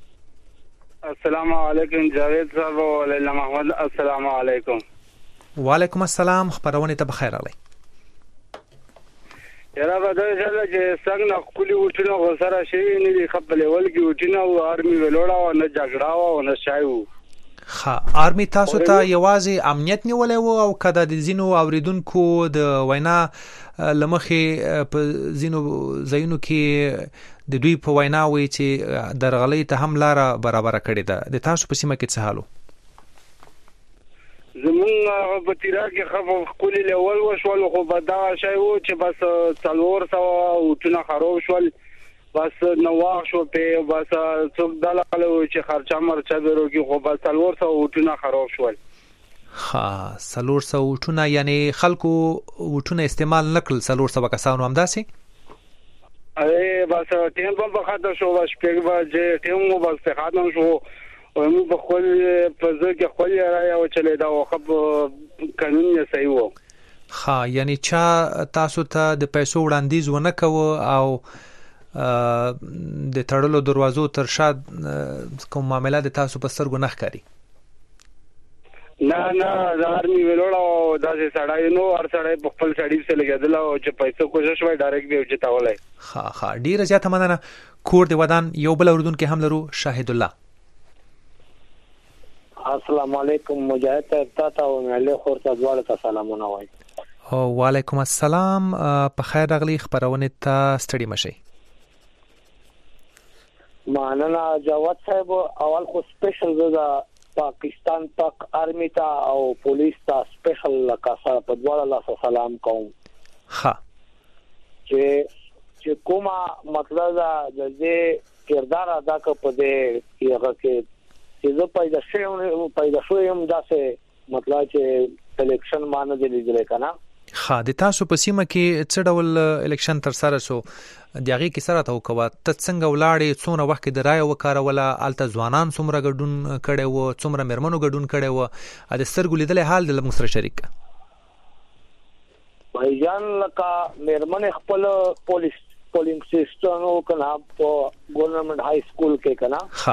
السلام علیکم جاوید صاحب او لیلا محمد السلام علیکم وعلیکم السلام خبرونه ته بخیر راغلی یاره به دا چې څنګه خپل وټونه غوسره شي نه دی خپل ولګي وټونه او آرمي ولوړا او نه جګړه او نه شایو ها آرمي تاسو ته یوازې امنیت نیولې وو او کده د زینو اوریدونکو د وینا لمخې په زینو زینو کې د دوی په وینا وی چې درغلې ته هم لار برابر کړې ده د تاسو په سیمه کې څه حالو زمون په تیرا کې خو خپل لول وشول خو بدا شای وو چې بس څلور سو او تونه خراب شول بس نواخ شو په بس څوک دلاله چې خرچه مرچه ورو کې خو بس څلور سو او تونه خراب شول ها څلور سو وټونه یعنی خلکو وټونه استعمال نکړل څلور سو کسانو همداسي اے بس ټیم په خاطر شو بس په چې ټیم مو بس خاطر شو او موږ په خپل په ځکه خپل راي او چلے دا خو قانون یې صحیح وو ها یعنی چا تاسو ته د پیسو وړاندیز ونه کوو او د تړلو دروازو تر شا کوم معاملات تاسو په سترګو نه ښکاري نه نه زارمي ویلوړو داسې سړی نو هر سړی په خپل سړی سره لګیدل او چې پیسې کوشش وای ډایرکټ به وچتاولای ها ها ډیر زیاته مننه کور دی ودان یو بل اردن کې هم لرو شاهد الله السلام علیکم مجاهد تا تا او مله خورته دواړه ته سلامونه وای او وعلیکم السلام په خیر راغلی خبرونه ته ستړي مشي ماننا جواد صاحب اول خو سپیشل زدا پاکستان پاک آرمی تا او پولیس تا سپیشل لکه سره په دواړه لاس سلام کوم ها چې چې کومه مطلب دا د کردار ادا کوي په دې هغه کې چې زه پیدا شوم پیدا شوم داسې مطلب چې الیکشن مان دي لیدل کنه ها د تاسو په سیمه کې څه ډول الیکشن تر سره شو دغه کې سره تاو کوه ته څنګه ولاړې څونه وخت د رای وکاروله الته ځوانان څومره ګډون کړي وو څومره مرمنو ګډون کړي وو د سترګو لیدل حال د لمسره شریک بایجان لکه مرمن خپل پولیس پولینګ سیستم او کنه په ګورنمنت های سکول کې کنه ها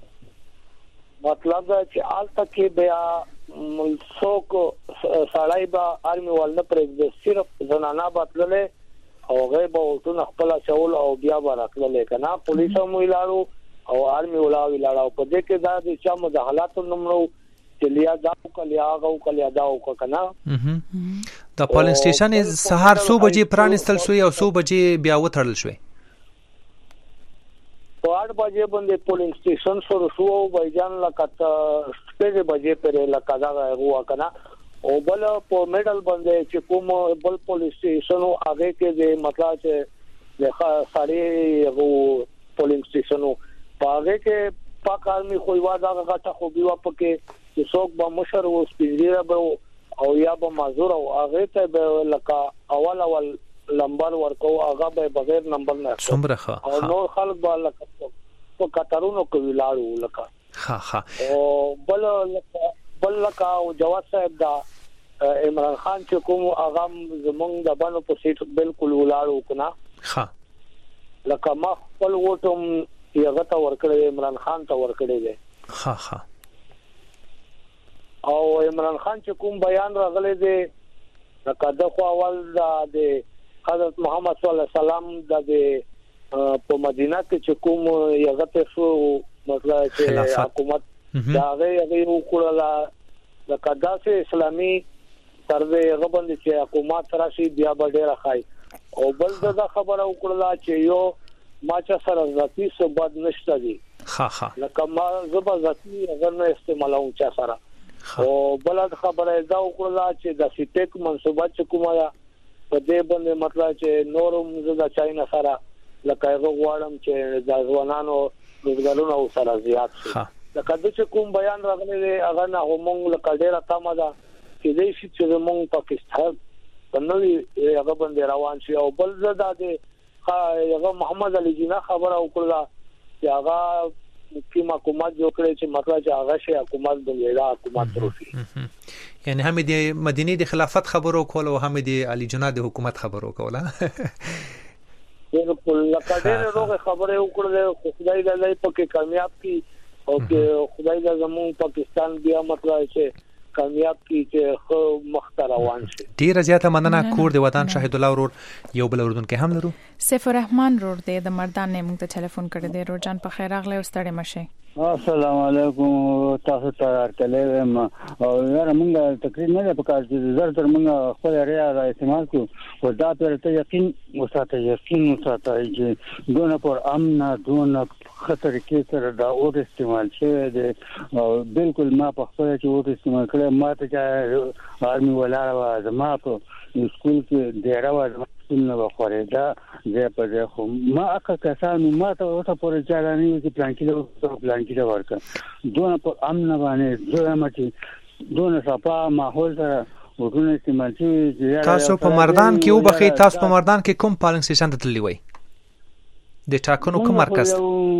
مطلب چې الته کې بیا ملسوک سړای با آرمي ولنه پر صرف زنانا بتلله او غیب او تو خپل چول او بیا ورکلل کنه پولیسو مو لارو او آرمي ولاوي لاړو په دې کې دا د چا مداخلات نمرو چې لیا دا کله هغه کله دا وکنا د پولینګ سټیشن سهار څو بجې پرانستل شوی او څو بجې بیا وتړل شوی په اټ بجې باندې پولینګ سټیشن شروع شو او بایجان لکه شپږ بجې پرې لکه دا هوا کنا او بل په میډل باندې چې کوم بل پولیس سټیشن هغه کې د مطلب چې د ساري غو پولینګ سټیشن هغه کې پاک آرمي خو یو دا غټه خو بيوا پکې چې څوک به مشر او سپیډیره به او یا به معذور او هغه ته لکه اول اول نمبر ورکو هغه به بغیر نمبر نه څومره او نور خلک به لکه په کترونو کوي لاړو لکه ها ها او بل لکه بل لکه او جواد صاحب دا عمران خان چې کوم اغام زمونږ د باندې په سیټ بالکل ولاړو کنه ها لکه ما خپل وټم یغه تا ورکړی عمران خان ته ورکړی دی ها ها او عمران خان چې کوم بیان راغلی دی لکه د خو اول د حضرت محمد صلی الله علیه وسلم د په مدینه کې چې کوم یغه ته شو مطلب چې حکومت دا هغه وکړه لکه داسې اسلامي طرز هغه باندې چې حکومت راشي بیا به ډیر خای او بل دا خبره وکړه چې یو ما چې سره ذاتی ثبات نشته دي ها ها لکه ما زبر ذاتی اگر نه استعمالوم چې سره او بل خبره دا وکړه چې د سیټیک منصوبات چې کومه په دې باندې مطلب چې نورم زدا چاینا سره لکه هغه غواړم چې د ځوانانو روزګارونه سره زیات شي لکه د چې کوم بیان راغلی دی هغه نه همون لکه ډیره تمه ده چې دې شي چې موږ پاکستان په نوې هغه باندې روان شي او بل زده دی هغه محمد علي جناح خبره وکړه چې هغه کی حکومت جوړ کړي چې مطلب چې هغه شي حکومت د ویلا حکومت وروسي یعنی هم د مدینه د خلافت خبرو کول او هم د علي جناح د حکومت خبرو کوله بالکل لکه ډېر روغه خبره وکړه خو خدای دې پکې کامیاب کړي او چې خدای دې زموږ پاکستان بیا مطلب چې کامیاب کی چې خو مختروان شي ډیر زیاته مننه کور د وطن شاهد الله ورور یو بل اردن کې هم لرو سیف الرحمن رور دی د مردان نه موږ ته ټلیفون کړی دی روزان په خیر اغله او ستړي مشه السلام علیکم تاسو ته ارتلې ما او یاره موږ تقریبا نه په کار کې زر تر موږ خپل ریا را استعمال کو او دا پر ته یقین وساته یقین وساته چې دونه پر امن دونه خطر کې سره دا اور استعمال شوی دی او بالکل ما په خپل چې اور استعمال کړم ما ته چې آرمي ولاړه زما په سکول کې ډیره و نو بخوره دا زه په زه خو ما اکه کسانو ما ته اوسه پر ځانانی چې پلان کې پلان کې ورکړ دونه په امن باندې زه مټي دونه صفا ماحول سره ورونه استعمال شي تاسو په مردان کې او بخي تاسو په مردان کې کوم پالنګ سټیشن ته تللی وای د ټاکنو کوم مرکز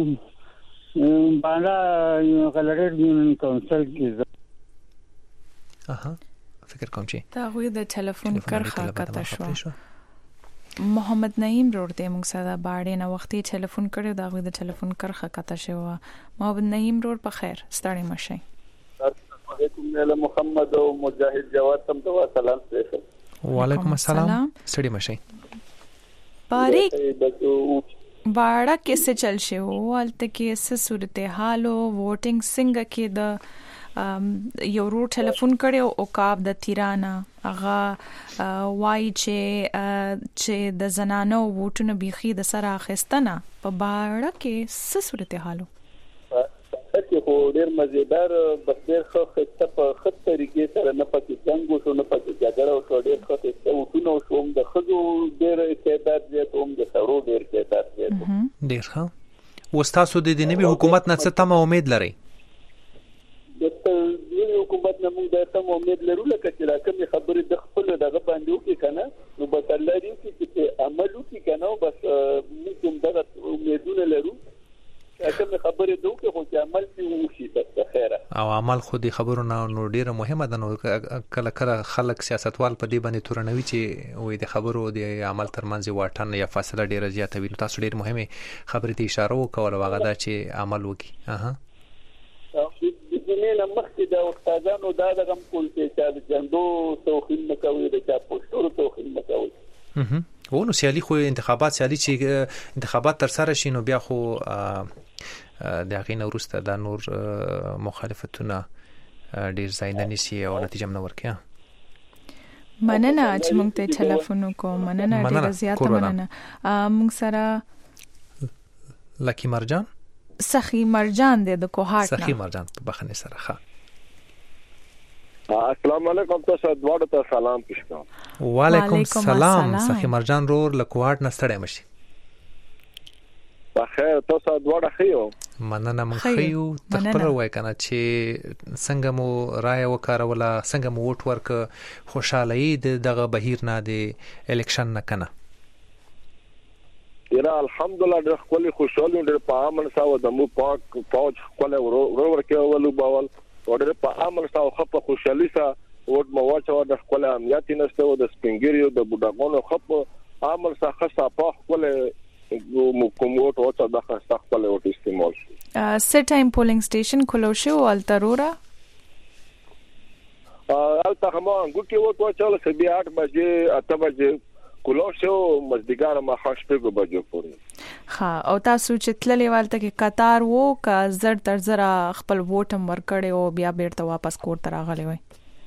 باندې کلرډ یونین کونسل کې اها فکر کوم چې دا غوې د ټلیفون کرخه کته شو محمد نعیم رور دی موږ سره باندې نو وختي ټلیفون کړو دا غوې د ټلیفون کرخه کته شو محمد نعیم رور په خیر ستړي مشه علیکم نله محمد او مجاهد جواد تم ته سلام سره وعلیکم السلام ستړي مشه باری باړه کیسه چل شي ولته کې څه صورتحال او ووټینګ څنګه کې د یو رو ټلیفون کړو او کاب د تیرانا هغه وای چې چې د زنانو ووټونه بيخي د سره اخستنه په باړه کې څه صورتحالو چې خو ډیر مزیدار بس ډیر ښه خسته په خط طریقې سره نه پکې څنګه شو نه پکې جګړه او شو ډیر ښه خسته وټونه شوم د خزو ډیر استعداد زیات هم د سرو ډیر استعداد زیات ډیر ښه وستاسو د دې نوي حکومت نه څه تمه امید لري د دې حکومت نه موږ د تم امید لرو لکه چې راکمه خبره د خپل دغه باندې وکړي کنه نو به الله دې چې عمل وکړي کنه بس موږ دغه امیدونه لرو کوم خبره دوه کې خو چې عمل کې وشي بس خیره او عمل خو دې خبرو نه نو ډیره مهمه ده نو کله کله خلک سیاستوال په دې باندې تورنوي چې وې د خبرو د عمل ترمنځ واټن یا فاصله ډیره زیاته وي تاسو ډیر مهمه خبره ته اشاره وکول هغه دا چې عمل وکړي اها د نه مخکې د استادانو دا دغه کول چې د جندو توخین مکوي د چا پوسټور توخین مکوي اها ونو سیالي خو انتخابات سیالي چې انتخابات تر سره شي نو بیا خو د هغې نه وروسته دا نور مخالفتونه ډېر ځای نه نیسي او نتیجه هم نه ورکوي. مننه چې موږ ته ټلیفون وکړو. مننه ډېره زیاته مننه. موږ سره لکی مرجان سخی مرجان دی د کوهاټ نه. سخی مرجان په بخنه سره. ښه السلام علیکم. تاسو دواړو ته سلام پېښ کوم. وعلیکم السلام. سخی مرجان رور له کوهاټ نه ستړی مشي. بخیر. تاسو دواړه خيو. مننه من خيو. تخبر وای کنه چې څنګه مو رائے وکړوله، څنګه مو ووټ ورک، خوشاله د دغه بهیر نه د الیکشن نه کنه. یرا الحمدلله د خپل خوشاله د په امن ساو د مو پاک فوج خپل ورور ورکولو باول ورته په امن ساو خپ خوشالي سا وټ مو واچو د خپل امنیت نشته او د سپینګریو د بوډاګونو خپ امن سا خصه په خپل مو کوم وټ او څه د خصه خپل وټ استعمال شي. سټ ټایم پولینګ سټیشن کلو شو الترورا الته ما ګوکی وټ واچو سبي آठ بجې اته بجې کلو شو مزدګار ما خاص په بجو پورې. ها او تاسو چې تللی والته کې قطار وو کا زړ تر زړه خپل ووټم ورکړې او بیا بیرته واپس کور ته راغلی وای؟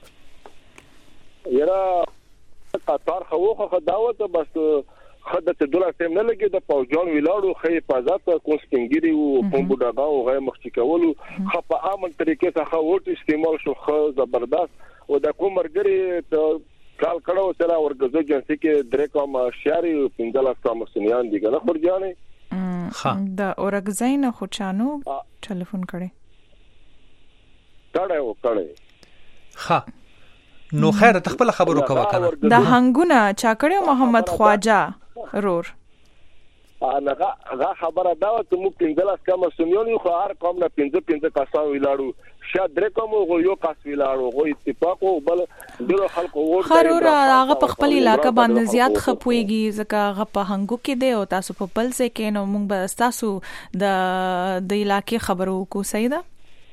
یرا قطار خو خو دعوت بس خدای ته دولار ټیم نه لګي د پوجان ویلاړو خې حفاظت کوم سپینګری او کوم بوډاګاو غي مخکې کولو خو په عامه طریقې څخه وټ استعمال شو خو زبردست او د کوم مرګري کال کړو سره ورګزو جنسي کې درې کوم شاري پنځه کوم سنیان دي کنه خورجانې. ها د اورګزاین خو چانو ټلیفون کړي کړه او کړه. ها نو خیر ته خپل خبرو کوه کنه. د هنګونه چا کړو محمد خواجه رور هغه هغه خبره دا ته مو پنځه کوم سنیان خو هر کوم نه پنځه پنځه کسان ویلاړو شاد درې کوم غو یو کس ویلاړو غو اتفاق او بل ډیرو خلکو ووټ خرور هغه په خپل علاقې باندې زیات خپويږي ځکه هغه په هنګو کې دی او تاسو په بل ځای کې نو موږ به تاسو د د علاقې خبرو کو صحیح ده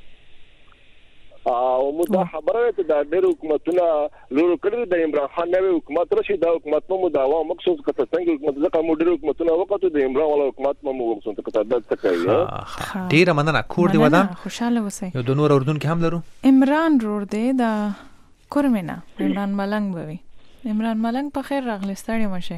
او مو دا خبره ته د ډېر حکومتونه لورو کړی د عمران خان نوې حکومت راشي دا حکومت مو دا و مقصود کته څنګه حکومت ځکه مو ډېر حکومتونه وکړو د عمران ولا حکومت مو مقصود کته د څه کوي. ډېر مننه. کور دی ودان خوشاله وسی. یو د نور اردن کې هم لرو عمران رور دی دا کورمنه عمران ملنګ بوي. عمران ملنګ په خیر راغلی ستړي مشه.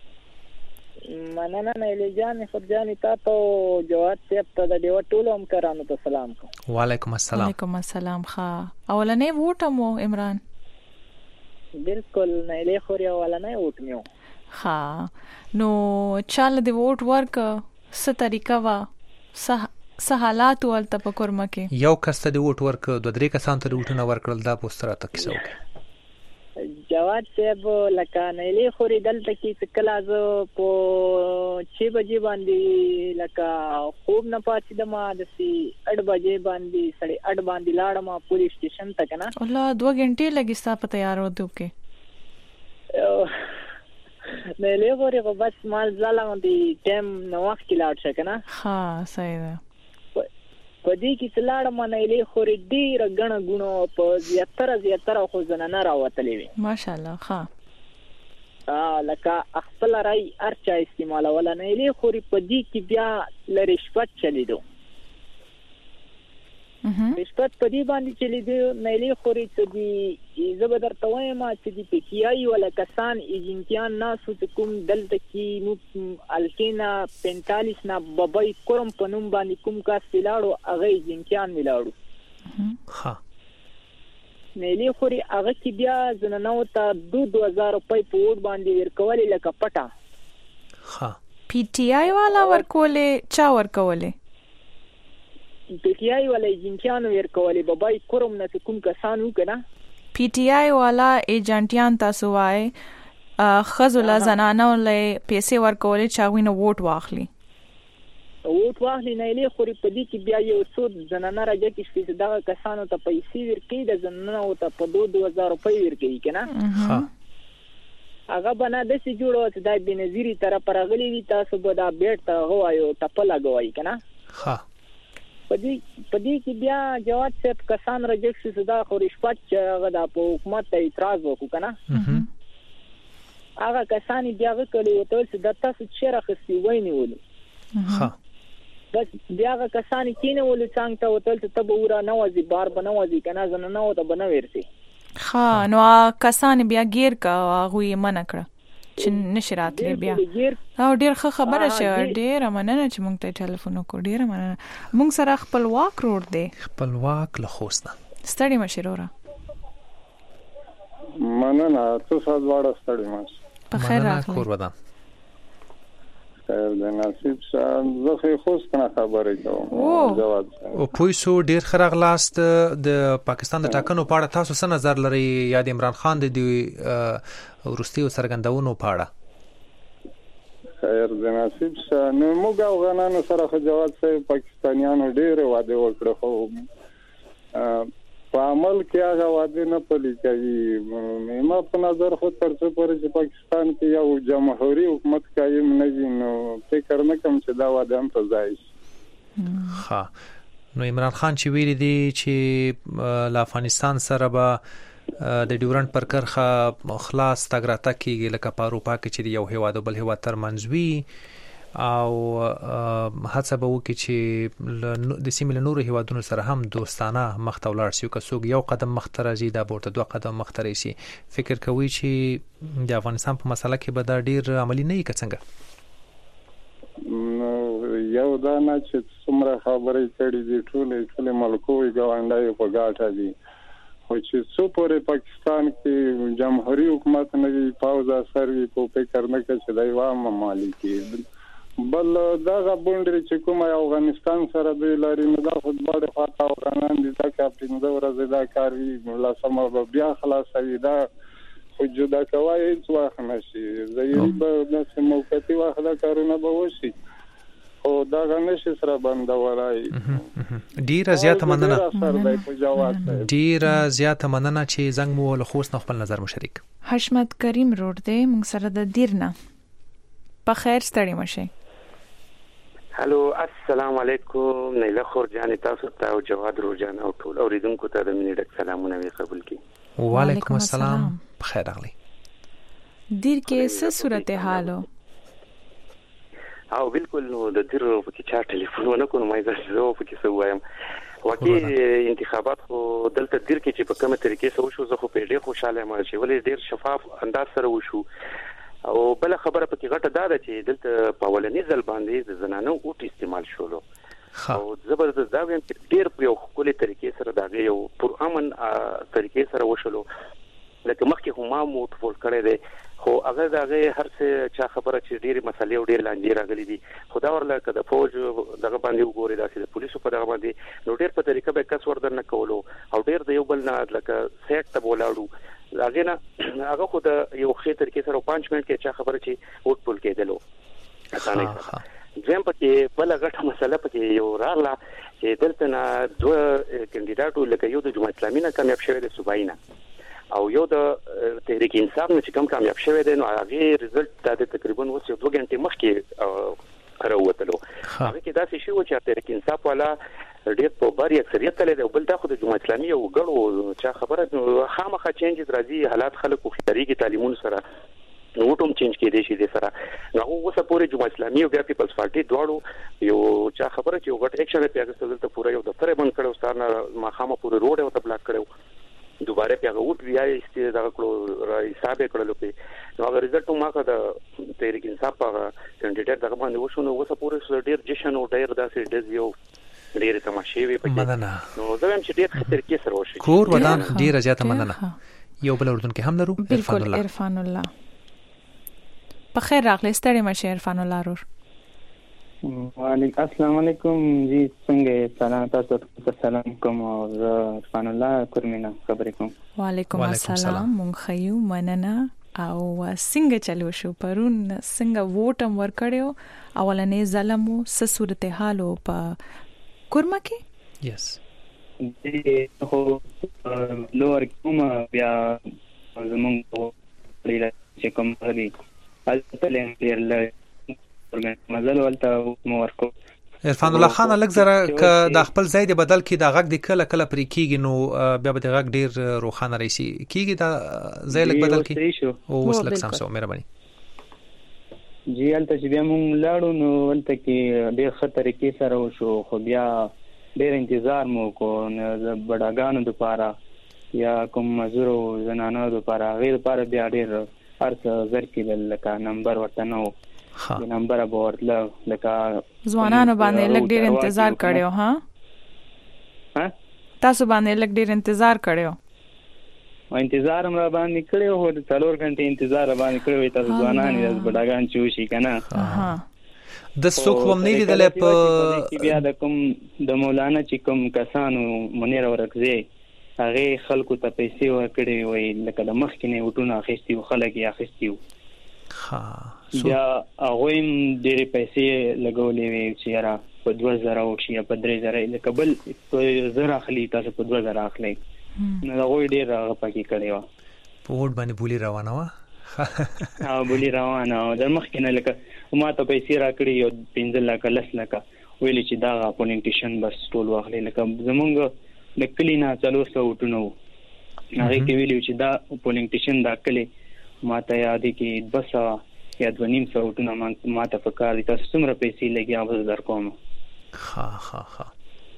مننه نه جان خدجان تاسو جواد صاحب ته د دیو ټولو هم کرانو ته سلام کوم. وعلیکم السلام. وعلیکم السلام. ښه اولنې ووټ مو عمران؟ بالکل نه له خوري اولنې ووټ میو. ها نو چاله دی ووټ ورک څه طریقه وا څه حالات ولته په کورمه کې؟ یو کس ته دی ووټ ورک دوه درې کسان ته ووټونه ورکړل دا پوسټر ته کیسه وکړه. جواد صاحب لکه نه له خوري دلته کې کله زه په چھ بجې باندې لکه خوب نه پاتې د ما د سي اټ بجې باندې سړی اټ باندې لاړم پولیس سټیشن ته کنه. الله دوه غنټې لګي ستا په تیار وته کې نه له خوري په بس مال ځاله باندې ټیم نو وخت کې لاړ شي کنه. ها صحیح ده. پدې کې سلاړ منې له خوري ډیر غنه غونو په زیاتره زیاتره خو زنانه راوتلې وي ماشاءالله. ها ا لکه خپل راي ارچا استعمال ولا نه له خوري پدې کې بیا لریشپت چلی دو رشپت پدې باندې چلی دی نه له خوري چې دی زبردر توای ما چې دی پکیای ولا کسان ایجنټیان ناسو کوم دلته کې نو الکینا پینتالیس نا ببای کوم پنوم باندې کوم کا سلاړو هغه ایجنټیان ملاړو. ها نه له خوري هغه کې بیا زنانو ته دو هزار روپۍ په وډ باندې ورکولې لکه پټه. ها پی ټی آی والا ورکولې چا ورکولې؟ پی ټی آی والا ایجنټیان ورکولې ببای کوم نه کوم کسان وکنه. پی ټی آی والا ایجنټیان تاسو وای خزولا زنانو له پیسې ورکولې چا وینه ووټ واخلي ووټ واخلي نه له خوري په دې کې بیا یو څو زنانه راځي چې دا کسانو ته پیسې ورکړي د زنانو ته په دو هزار روپۍ ورکړي کنه. ها هغه بنا د سي جوړو چې د بنظیری طرف راغلي وي تاسو به دا بیٹ ته غوایو ټپل لګوي کنه. ها پدې پدې کې بیا جواد صاحب کسان راځي چې دا خوري شپږ هغه د حکومت ته اعتراض وکړو کنه. هغه کسان بیا وکړي ته چې د تاسو چیرې خسي وای نیول. ها بس بیا هغه کسان کینه ول څنګه ته وتل ته به ورا نوازي بار بنوازي کنه زنه نو ته بنويرسي ها نو کسان بیا غیر کا هغه یې منع کړ چې نشرات لري بیا او ډیر ښه خبره شه ډیر مننه چې مونږ ته ټلیفون وکړ ډیر مننه مونږ سره خپل واک روډ دی خپل واک له خوسته ستړي مشرورا مننه تاسو سره ستړي ماش په خیر راغلی کور ودان خیر د نصیب صاحب زه خو خوست نه خبرې کوم جواب او پویسو ډیر خراغلاست د پاکستان د ټاکنو په اړه تاسو څه نظر لري یا د عمران خان د ورستي او سرګندونو په اړه خیر د نصیب صاحب نو موږ افغانانو سره خو جواب صاحب پاکستانیانو ډیر واده وکړو خو په عمل کې هغه واده نه پلي کوي ما په نظر خو تر څو پورې چې پاکستان کې یو جمهوریت حکومت قائم نه وي نو فکر نه کوم چې دا واده هم ته ځای شي ها نو عمران خان چې ویلي دی چې له افغانستان سره به د ډیورنډ پر کرخه خلاص تګراته کیږي لکه په اروپا کې چې یو هیواد بل هیواد ترمنځ وي او هڅه به وکړي چې د سیمې له نورو هیوادونو سره هم دوستانه مخ ته ولاړ شي او که څوک یو قدم مخ ته راځي دا به ورته دوه قدم مخ ته رسي فکر کوي چې د افغانستان په مسله کې به دا ډیر عملي نه وي که څنګه یو دا نه چې څومره خبرې کړي دي ټولې ټولې ملکوي ګاونډیو په ګاټه دي خو چې څو پورې پاکستان کې جمهوریت حکومت نه وي پاوزا سروي په فکر نه کوي چې دا یو ممالک بل دا غونډې چې کومه افغانستان سره د لاري نه د فوټبال خاطر افغانان دي دا کاپټین دا ورځ دا کاروي لاسمه بیا خلاصوي دا خو جدا کوي هیڅ وخت نشي زه به د موقتی وخت دا کارونه به وشي او دا غنشي سره بندولای ډیره زیاته مننه ډیره زیاته مننه چې زنګ مو له خوست خپل نظر مشرک حشمت کریم روډ دی موږ سره د دیرنا په خیر ستړي مشه هالو السلام علیکم نیله خور جان تاسو ته او جواد روجان او ټول اوریدونکو ته د مینې ډک سلامونه وی قبول کی وعلیکم السلام بخیر اغلی دیر کې څه صورتحال او بالکل نو د دیر په کې چا ټلیفون نه کوم مې زه په کې څه وایم واقعي انتخابات خو دلته دیر کې چې په کومه طریقې سره وشو زه خو په ډېر خوشاله یم چې ولې ډېر شفاف انداز سره وشو او بل خبره پکې غټه دا ده چې دلته په ولنې ځل باندې د زنانو اوټ استعمال شولو او زبردست دا ویم چې ډېر په یو خولي طریقې سره دا یو پر امن طریقې سره وشلو لکه مخکې هم مو ټول کړی دی خو هغه دا هر څه چا خبره چې ډېری مسلې او ډېر لاندې راغلي دي خدا ورله کده فوج دغه باندې وګوري دا چې پولیسو په دغه باندې نو ډېر په طریقه به کس ورده نه کولو او ډېر د یو بل نه لکه سیټ ته ولاړو هغه نه هغه خو د یو خې طریقې سره پنځه منټ کې چا خبره چې وټ پول کېدلو اسانه زم پکې بل غټه مسله پکې یو راغله چې دلته نه دوه کاندیداتو لکه یو د جمهوریت اسلامي نه کامیاب شوی د صوباینا او یو د تحریک انصاف نه چې کوم کامیاب شوی دی نو هغه ریزلټ د تقریبا اوس یو دوه غنټې مخکې راووتلو هغه کې دا څه شی و چې تحریک انصاف والا ډېر په باري اکثریت تل دی بل دا خو د جمهوریت اسلامي یو غړو چې خبره خامخا چینجز راځي حالات خلکو خطرېږي تعلیمونو سره نو ټوم چینج کېدې شي د سره نو اوسه پورې جمهوریت اسلامي او بیا پیپلز پارټي دواړو یو چا خبره چې یو غټ اکشن په هغه څه دلته پوره یو دفتر بند کړو ستاره ما خامه پورې روډ او ته بلاک کړو دوباره په هغه وټ بیا است دا کړو را حساب کړلو په نو هغه ریزلټ ما کا د تحریک انصاف په کینډیډیټ دغه باندې وشو نو اوسه پورې ډېر جشن او ډېر داسې ډز یو ډېر تماشې وي پکې مننه نو زه هم چې ډېر خطر کې سره وشي کور ودان ډېر زیاته مننه یو بل اردن کې هم لرو عرفان الله عرفان الله په خیر راغلی ستړي مشه عرفان الله رور وعلیکم السلام علیکم جی څنګه سلام تاسو ته سلام کوم او عرفان الله کورمینا خبرې کوم وعلیکم السلام مونږ خیو مننه او څنګه چلو شو پرون څنګه ووټم ورکړیو اولنې ظلمو س صورتحال په کورما کې یس دې هو لوړ کوم بیا زمونږ لري چې کوم غري البته لري مزل ولته مورکو عرفان الله خان لږ زره ک د خپل ځای دی بدل کی دا غږ د کله کله پرې کیږي نو بیا به د غږ ډیر روخانه راشي کیږي دا ځای لږ بدل کی او وس لږ سم سو مهرباني جی البته چې بیا مونږ لاړو نو ولته کې ډېر خطر کې سره وشو خو بیا ډېر انتظار مو کو نه بډاګانو لپاره یا کوم مزورو زنانو لپاره غیر لپاره بیا ډېر ارڅ زر کې لکه نمبر ورته نو ها نمبر به ورتله لکه ځوانانو باندې لګ ډېر انتظار کړو ها ها تاسو باندې لګ ډېر انتظار کړو او انتظار هم را باندې کړو هو د څلور غنټې انتظار را باندې کړو تاسو ځوانان یې بډاګان چوشي کنه ها د څوک هم نه لیدل په بیا د کوم د مولانا چې کوم کسانو منیر ورکزي هغه خلکو ته پیسې ورکړي وي لکه د مخکینه وټونه اخیستي خلک یې اخیستي ها بیا هغه هم ډېرې پیسې لګولې وي چې را په دوه زره او شي په درې زره لکه بل په زره اخلي تاسو په دوه زره اخلي نو دا وې ډېر هغه پکې کړی و په وټ باندې بولی روانه و ها بولی روانه او د مخکینه لکه ما ته پیسې راکړي یو پنځه لک لس لک ویلې چې دا پولینټیشن بس ټول واخلي لکه زمونږ د کلینا څلور سو وټونو هغه کې ویلو چې دا پولینټیشن دا کلی ما ته یاد کې بس یا د نیم سو وټونو ما ته فکر دي تاسو څومره پیسې لګي اوس در کوم ها ها ها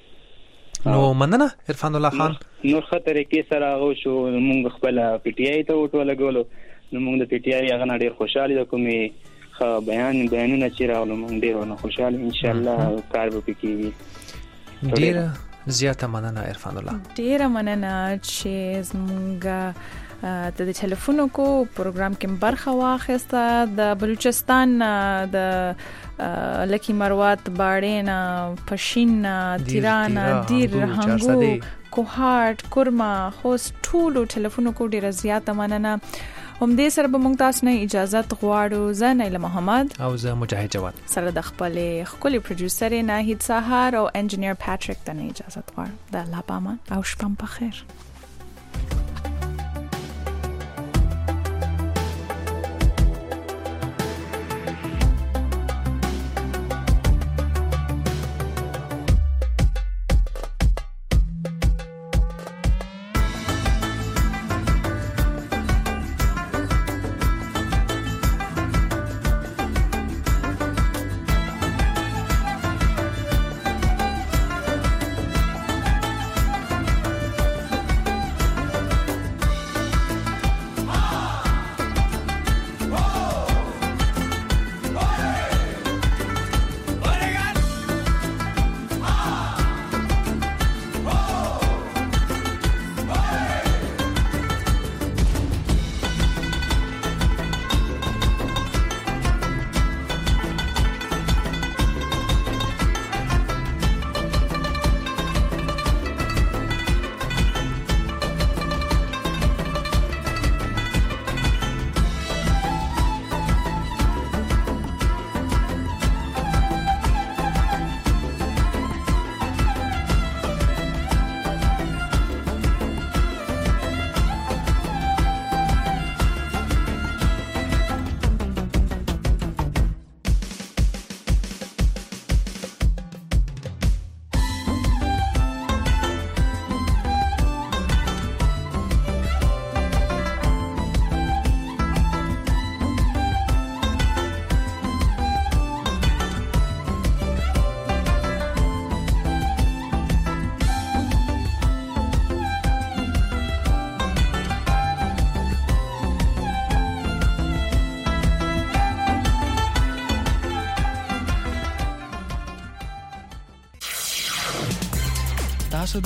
نو مننه عرفان الله خان نور خطر کې سره غو شو مونږ خپل پی ټی آی ته وټو لګولو نو مونږ د پی ټی آی هغه ډیر خوشاله کومې خو بیان بیانونه چې راولو مونږ ډیر ونه خوشاله ان شاء الله کار به کوي ډیر زیاته مننه عرفان الله ډیر مننه چې مونږ د ټلیفون کو پروګرام کې برخه واخیسته د بلوچستان د لکی مروات باړینا پښین تیران دیر هنګو کوهات کورما خوست ټولو ټلیفون کو ډیر زیاته مننه هم دې سره به مونږ تاسو نه اجازه غواړو زه نیل محمد او زه مجاهد جواد سره د خپل خولي پروډوسر ناهید سحر او انجینیر پاتریک ته اجازه غواړم د الله پامان او شپه په خیر